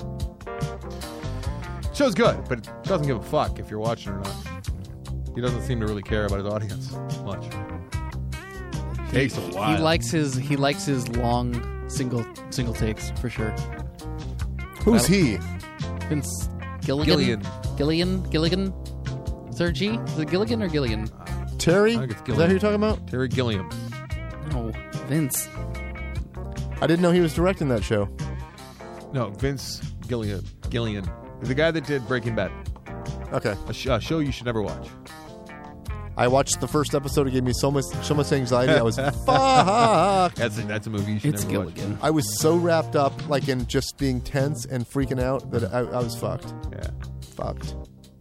Show's good, but it doesn't give a fuck if you're watching or not. He doesn't seem to really care about his audience much. Takes a while. He likes his he likes his long single single takes for sure. Who's That'll- he? Vince Gilligan. Gillian. Gillian. Gilligan. Is there a G? Is it Gilligan or Gillian? Terry? I think it's Is Gillian. that who you're talking about? Terry Gilliam. No, Vince. I didn't know he was directing that show. No, Vince Gillian. Gillian. The guy that did Breaking Bad. Okay. A, sh- a show you should never watch. I watched the first episode. It gave me so much, so much anxiety. I was fucked. That's a, that's a movie you should It's never watch. Gilligan. I was so wrapped up, like in just being tense and freaking out, that I, I was fucked. Yeah. Fucked.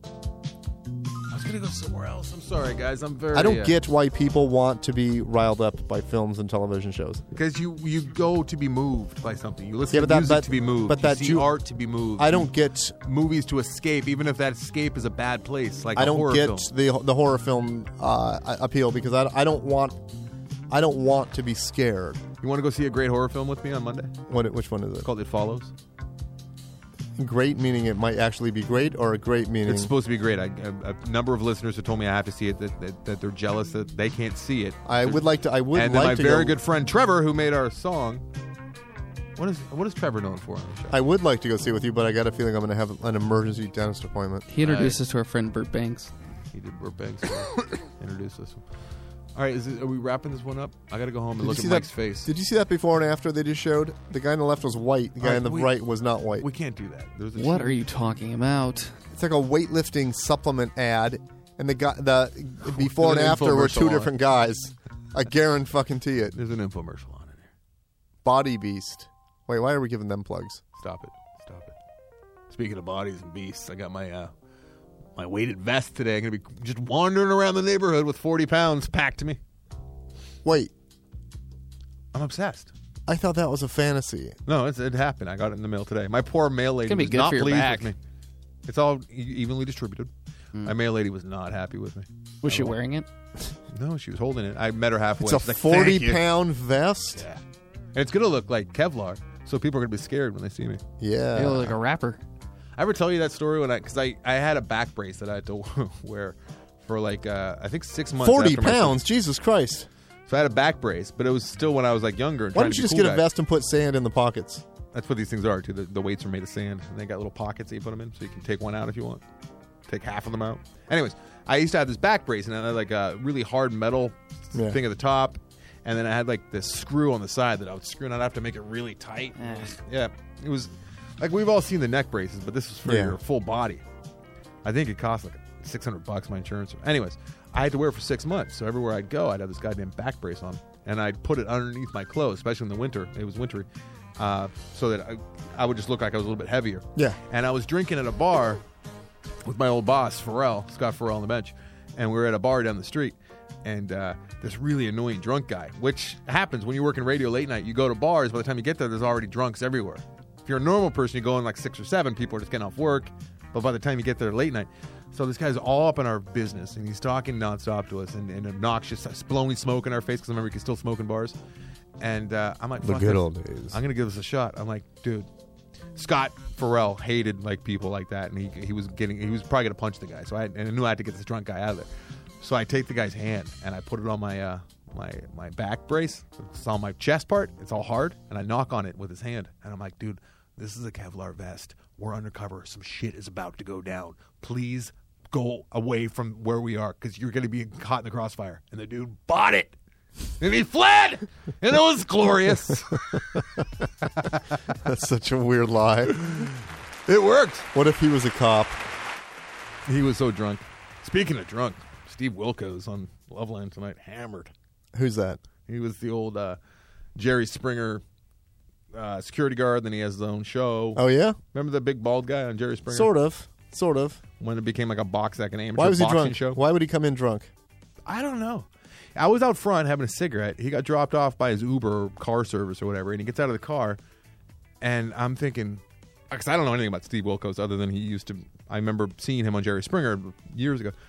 I was gonna go somewhere else. I'm sorry, guys. I'm very. I don't uh, get why people want to be riled up by films and television shows. because you you go to be moved by something. You listen Yeah, to but that- music but- to be moved. but you that see Ju- art to be moved. I don't get. movies to escape, even if that escape is a bad place, like I a don't horror get film. the the horror film uh, appeal because I, I don't want. I don't want to be scared. You want to go see a great horror film with me on Monday? What? Which one is it? It's called It Follows. Great meaning it might actually be great, or a great meaning. It's supposed to be great. I, a, a number of listeners have told me I have to see it. That, that, that they're jealous that they can't see it. I would like to. I would and then like my to very go, good friend Trevor, who made our song. What is what is Trevor known for on the show? I would like to go see it with you, but I got a feeling I'm going to have an emergency dentist appointment. He introduced us to our friend Burt Banks. He did Burt Banks introduce us. All right, is it, are we wrapping this one up? I got to go home and Did you look at see Mike's that, face. Did you see that before and after they just showed? The guy on the left was white. The guy All right, on the we- right was not white. We can't do that. There's a What shoot- are you talking about? It's like a weightlifting supplement ad, and the guy, the before and There's an after were infomercial two on different it. guys. I guarantee fucking to it. There's an infomercial on it here. Body Beast. Wait, why are we giving them plugs? Stop it. Stop it. Speaking of bodies and beasts, I got my uh, my weighted vest today. I'm going to be just wandering around the neighborhood with forty pounds packed to me. Wait, I'm obsessed. I thought that was a fantasy. No, it's, it happened. I got it in the mail today. My poor mail lady gonna be was good not for your pleased back. with me. It's all e- evenly distributed. My mail lady was not happy with me. Was she wearing it? No, she was holding it. I met her halfway. It's a She's like, "Thank forty you." pound vest. Yeah. And it's going to look like Kevlar, so people are going to be scared when they see me. Yeah. You look like a rapper. I ever tell you that story when I because I, I had a back brace that I had to wear for like uh, I think six months. Forty after my pounds. Jesus Christ. So I had a back brace, but it was still when I was like younger. And Why trying don't to you be just cool get a guy. vest and put sand in the pockets? That's what these things are too. The, the weights are made of sand, and they got little pockets that you put them in, so you can take one out if you want. Take half of them out. Anyways, I used to have this back brace, and I had like a really hard metal Yeah. thing at the top, and then I had like this screw on the side that I would screw, and I'd have to make it really tight. Eh. Yeah, it was like we've all seen the neck braces, but this was for Yeah. your full body. I think it cost like six hundred bucks. My insurance. Anyways, I had to wear it for six months, so everywhere I'd go, I'd have this goddamn back brace on, and I'd put it underneath my clothes, especially in the winter. It was wintry, uh, so that I, I would just look like I was a little bit heavier. Yeah. And I was drinking at a bar with my old boss, Pharrell, Scott Pharrell on the bench, and we were at a bar down the street, and uh, this really annoying drunk guy, which happens when you work in radio late night. You go to bars, by the time you get there, there's already drunks everywhere. If you're a normal person, you go in like six or seven, people are just getting off work, but by the time you get there late night, so this guy's all up in our business, and he's talking nonstop to us, and, and obnoxious, blowing smoke in our face, because I remember you can still smoke in bars, and uh, I'm like, The fuck good it. old days. I'm gonna give this a shot. I'm like, dude, Scott Pharrell hated like people like that, and he he was getting he was probably gonna punch the guy. So I and I knew I had to get this drunk guy out of there. So I take the guy's hand and I put it on my uh, my my back brace. It's on my chest part. It's all hard, and I knock on it with his hand. And I'm like, dude, this is a Kevlar vest. We're undercover. Some shit is about to go down. Please go away from where we are because you're gonna be caught in the crossfire. And the dude bought it. And he fled, and it was glorious. That's such a weird lie. It worked. What if he was a cop? He was so drunk. Speaking of drunk, Steve Wilkos on Loveland tonight, hammered. Who's that? He was the old uh, Jerry Springer uh, security guard. Then he has his own show. Oh, yeah? Remember the big bald guy on Jerry Springer? Sort of. Sort of. When it became like a box, like an amateur Why was he boxing drunk? show. Why would he come in drunk? I don't know. I was out front having a cigarette. He got dropped off by his Uber or car service or whatever, and he gets out of the car, and I'm thinking, because I don't know anything about Steve Wilkos other than he used to. I remember seeing him on Jerry Springer years ago.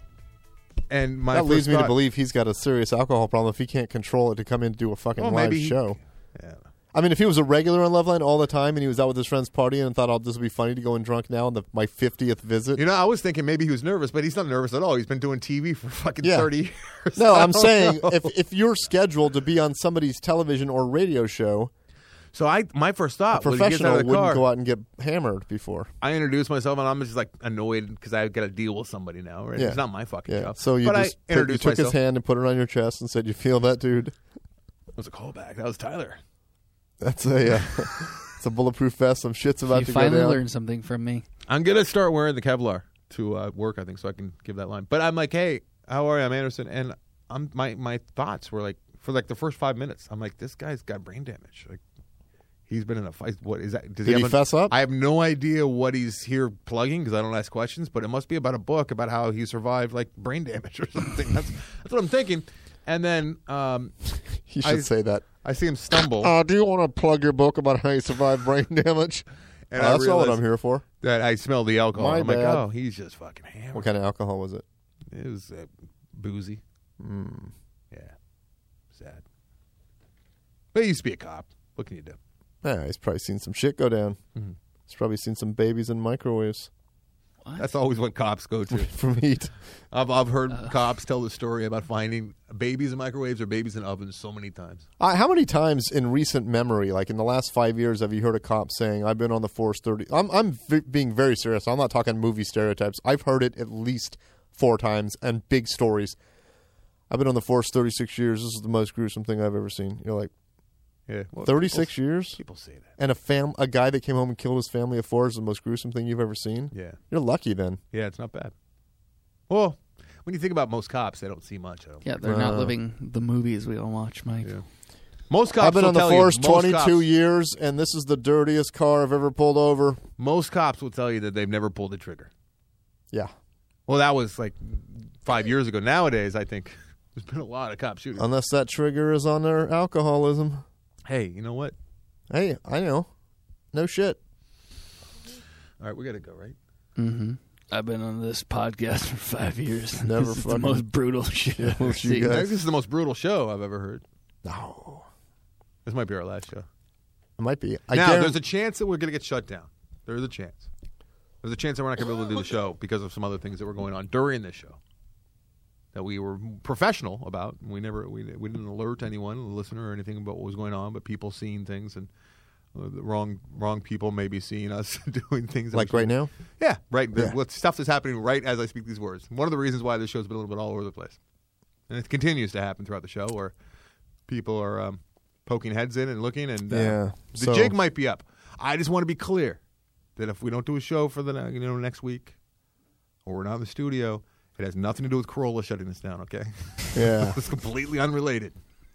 And my that first leads me thought, to believe he's got a serious alcohol problem if he can't control it to come in to do a fucking Well, live maybe he- show. Yeah. I mean, if he was a regular on Loveline all the time and he was out with his friends partying and thought, "Oh, this would be funny to go in drunk now on the, my fiftieth visit." You know, I was thinking maybe he was nervous, but he's not nervous at all. He's been doing T V for fucking Yeah. thirty years. No, I I'm don't saying know. if if you're scheduled to be on somebody's television or radio show, So I, my first a thought when he gets out professional of the wouldn't car, go out and get hammered before. I introduced myself, and I'm just like annoyed because I got to deal with somebody now. Right? Yeah. It's not my fucking Yeah. job. So you but just I put, you introduced took myself. his hand and put it on your chest and said, "You feel that, dude?" It was a callback. That was Tyler. That's a uh, it's a bulletproof vest. Some shit's about You to go finally down. learned something from me. I'm gonna start wearing the Kevlar to uh, work, I think, so I can give that line. But I'm like, hey, how are you? I'm Anderson, and I'm my my thoughts were like for like the first five minutes. I'm like, this guy's got brain damage. Like he's been in a fight. What is that? Does Did he, he have a- fess up? I have no idea what he's here plugging because I don't ask questions. But it must be about a book about how he survived like brain damage or something. That's that's what I'm thinking. And then um, You should I- say that. I see him stumble. Uh, do you want to plug your book about how you survived brain damage? And Uh, I that's not what realized I'm here for. That I smelled the alcohol. My I'm like, bad. oh, he's just fucking hammered. What kind of alcohol was it? It was uh, boozy. Mm. Yeah, sad. But he used to be a cop. What can you do? Yeah, he's probably seen some shit go down. Mhm. He's probably seen some babies in microwaves That's always what cops go to. from heat. I've I've heard cops tell the story about finding babies in microwaves or babies in ovens so many times. Uh, how many times in recent memory, like in the last five years, have you heard a cop saying, "I've been on the force thirty"? I'm I'm v- being very serious. I'm not talking movie stereotypes. I've heard it at least four times and big stories. I've been on the force thirty-six years. This is the most gruesome thing I've ever seen. You're like, Yeah, well, thirty-six people, years, People say that. and a fam, a guy that came home and killed his family of four is the most gruesome thing you've ever seen. Yeah, You're lucky then. yeah, it's not bad. Well, when you think about most cops, they don't see much. I don't Yeah, they're not Uh, living the movies we all watch, Mike. Yeah. Most cops I've been will on the tell force you, most twenty-two cops- years, and this is the dirtiest car I've ever pulled over. Most cops will tell you that they've never pulled the trigger. Yeah. Well, that was like five years ago. Nowadays, I think there's been a lot of cop shootings. Unless that trigger is on their alcoholism. Hey, you know what? Hey, I know. No shit. All right, we got to go, right? Mm-hmm. I've been on this podcast for five years. Never this is the fucking- most brutal shit I've ever you seen. guys- I think this is the most brutal show I've ever heard. No. This might be our last show. It might be. I now, guarantee- there's a chance that we're going to get shut down. There's a chance. There's a chance that we're not going to be able to do the show because of some other things that were going on during this show that we were professional about. We never, we, we didn't alert anyone, a listener, or anything about what was going on. But people seeing things and uh, the wrong, wrong people maybe seeing us doing things that like we right now? Yeah, right. The, Yeah. what stuff that's happening right as I speak these words. One of the reasons why this show's been a little bit all over the place, and it continues to happen throughout the show, where people are um, poking heads in and looking, and uh, Yeah, the so- jig might be up. I just want to be clear that if we don't do a show for the you know next week, or we're not in the studio, it has nothing to do with Corolla shutting this down. Okay, Yeah. it's completely unrelated.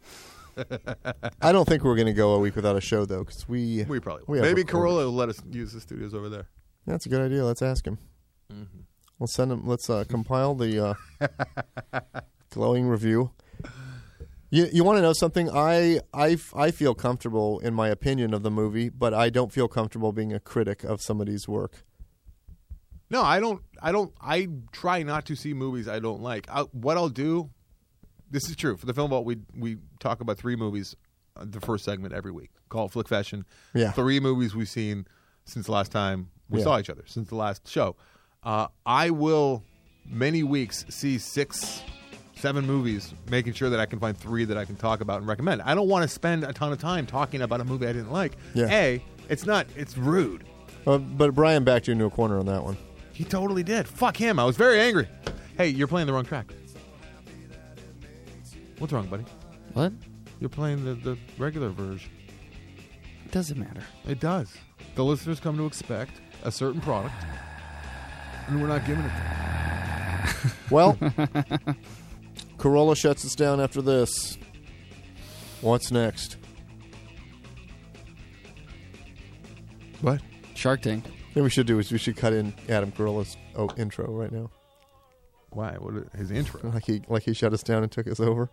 I don't think we're going to go a week without a show, though, because we... We probably we will. have Maybe recorded. Corolla will let us use the studios over there. That's a good idea. Let's ask him. Mm-hmm. We'll send him... Let's uh, compile the uh, glowing review. You, you want to know something? I, I, I feel comfortable in my opinion of the movie, but I don't feel comfortable being a critic of somebody's work. No, I don't. I don't. I try not to see movies I don't like. I, what I'll do. This is true for the Film Vault. We we talk about three movies, uh, the first segment every week. Call it Flick Fashion. Yeah. Three movies we've seen since the last time we Yeah. saw each other. Since the last show, uh, I will many weeks see six, seven movies, making sure that I can find three that I can talk about and recommend. I don't want to spend a ton of time talking about a movie I didn't like. Yeah. A, it's not. It's rude. Uh, but Brian backed you into a corner on that one. He totally did. Fuck him. I was very angry. Hey, you're playing the wrong track. What's wrong, buddy? What? You're playing the, the regular version. It doesn't matter. It does. The listeners come to expect a certain product, and we're not giving it to them. Well, Corolla shuts us down after this. What's next? What? Shark Tank. What we should do is we should cut in Adam Carolla's oh, intro right now. Why? What? His intro. Like he like he shut us down and took us over.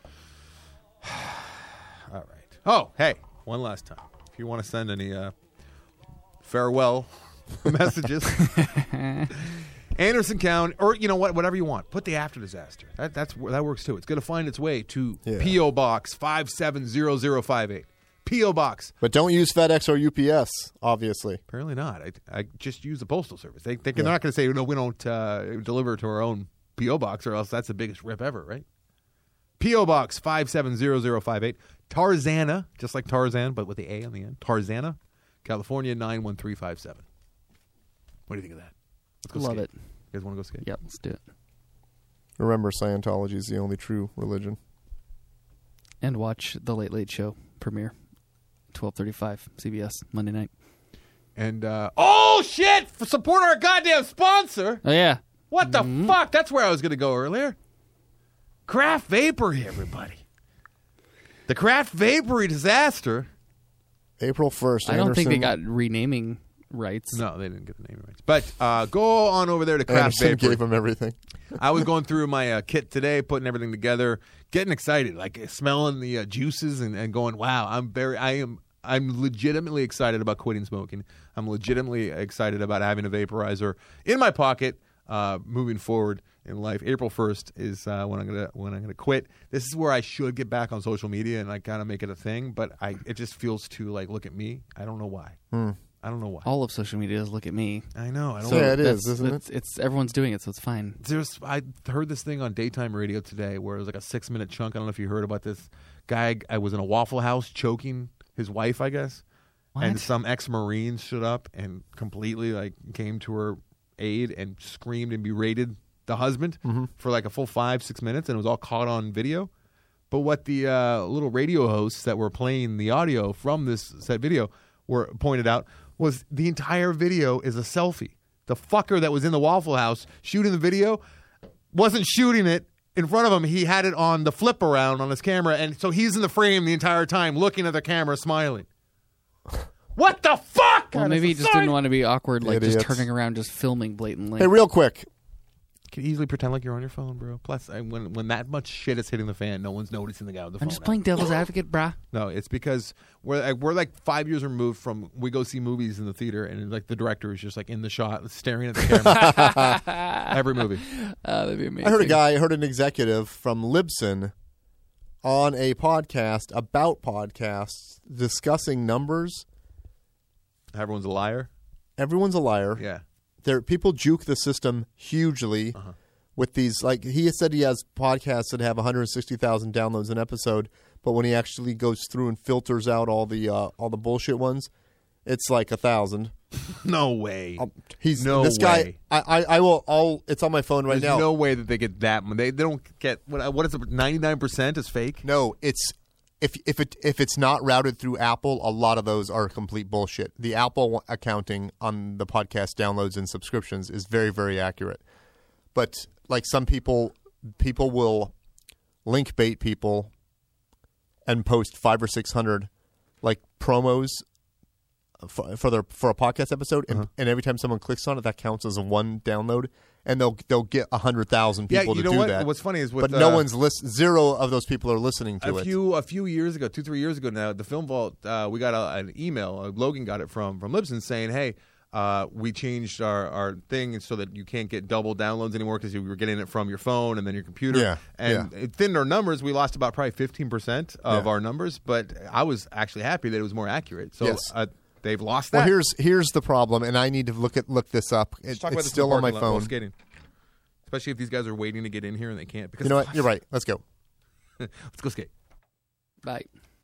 All right. Oh, hey, one last time. If you want to send any uh, farewell messages, Anderson County, or you know what, whatever you want, put the after disaster. That that's that works too. It's going to find its way to Yeah. P O Box five seven zero zero five eight. P O Box. But don't use FedEx or U P S, obviously. Apparently not. I, I just use the postal service. They, they, Yeah. They're not going to say, no, we don't uh, deliver to our own P O box, or else that's the biggest rip ever, right? P O Box five seven zero zero five eight. Tarzana, just like Tarzan, but with the A on the end. Tarzana, California nine one three five seven. What do you think of that? Let's go Love skate. it. You guys want to go skate? Yep, let's do it. Remember, Scientology is the only true religion. And watch the Late Late Show premiere, twelve thirty-five, C B S, Monday night. And, uh, oh, shit! For support our goddamn sponsor! Oh, yeah. What the fuck? That's where I was going to go earlier. Craft Vapory, everybody. The Craft Vapory disaster. April first. I don't think they got renaming rights. No, they didn't get the name rights. But uh, go on over there to Craft Anderson Vapory. gave them everything. I was going through my uh, kit today, putting everything together, getting excited, like smelling the uh, juices and, and going, "Wow, I'm very, I am, I'm legitimately excited about quitting smoking. I'm legitimately excited about having a vaporizer in my pocket, uh, moving forward in life." April first is uh, when I'm gonna when I'm gonna quit. This is where I should get back on social media and like kind of make it a thing, but I it just feels too like look at me. I don't know why. Hmm. I don't know why. All of social media is look at me. I know. I don't. So know. yeah, it is, That's- isn't it? it's, It's everyone's doing it, so it's fine. There's I heard this thing on daytime radio today where it was like a six minute chunk. I don't know if you heard about this guy. I was in a Waffle House choking his wife, I guess, What? and some ex Marine stood up and completely like came to her aid and screamed and berated the husband Mm-hmm. for like a full five six minutes, and it was all caught on video. But what the uh, little radio hosts that were playing the audio from this said video were pointed out was the entire video is a selfie. The fucker that was in the Waffle House shooting the video wasn't shooting it in front of him. He had it on the flip around on his camera, and so he's in the frame the entire time looking at the camera smiling. What the fuck? Well, kind of maybe he just society? didn't want to be awkward, like Idiots. just turning around, just filming blatantly. Hey, real quick. You can easily pretend like you're on your phone, bro. Plus, I, when when that much shit is hitting the fan, no one's noticing the guy with the phone. I'm just now. playing devil's advocate, brah. No, it's because we're like, we're like five years removed from we go see movies in the theater, and like the director is just like in the shot, staring at the camera. Every movie. Uh, that'd be amazing. I heard a guy, I heard an executive from Libsyn on a podcast about podcasts discussing numbers. Everyone's a liar. Everyone's a liar. Yeah. There, people juke the system hugely Uh-huh. with these. Like he said, he has podcasts that have one hundred sixty thousand downloads an episode, but when he actually goes through and filters out all the uh, all the bullshit ones, it's like a thousand. No way. Um, he's No this guy. way. I, I, I will. I'll. It's on my phone right There's now. no way that they get that. They they don't get what what is it? ninety-nine percent is fake. No, it's if if it if it's not routed through Apple, a lot of those are complete bullshit. The Apple accounting on the podcast downloads and subscriptions is very very accurate. But like some people people will link bait people and post five or six hundred like promos for, for their for a podcast episode, and, Uh-huh. and every time someone clicks on it, that counts as a one download, and they'll they'll get a hundred thousand Yeah, people you to know do what? that. What's funny is with, but no uh, one's list zero of those people are listening to a it. few a few years ago, two three years ago now, the Film Vault, uh, we got a, an email. Uh, Logan got it from from Libsyn saying, "Hey, uh, we changed our, our thing so that you can't get double downloads anymore because you were getting it from your phone and then your computer. Yeah, and yeah. it thinned our numbers. We lost about probably fifteen percent of Yeah. our numbers, but I was actually happy that it was more accurate. So Yes. uh, they've lost that. Well, here's here's the problem, and I need to look at look this up. It, Let's talk about it's this in still the on my parking lot while phone. skating. Especially if these guys are waiting to get in here and they can't. Because You know what? You're right. Let's go. Let's go skate. Bye.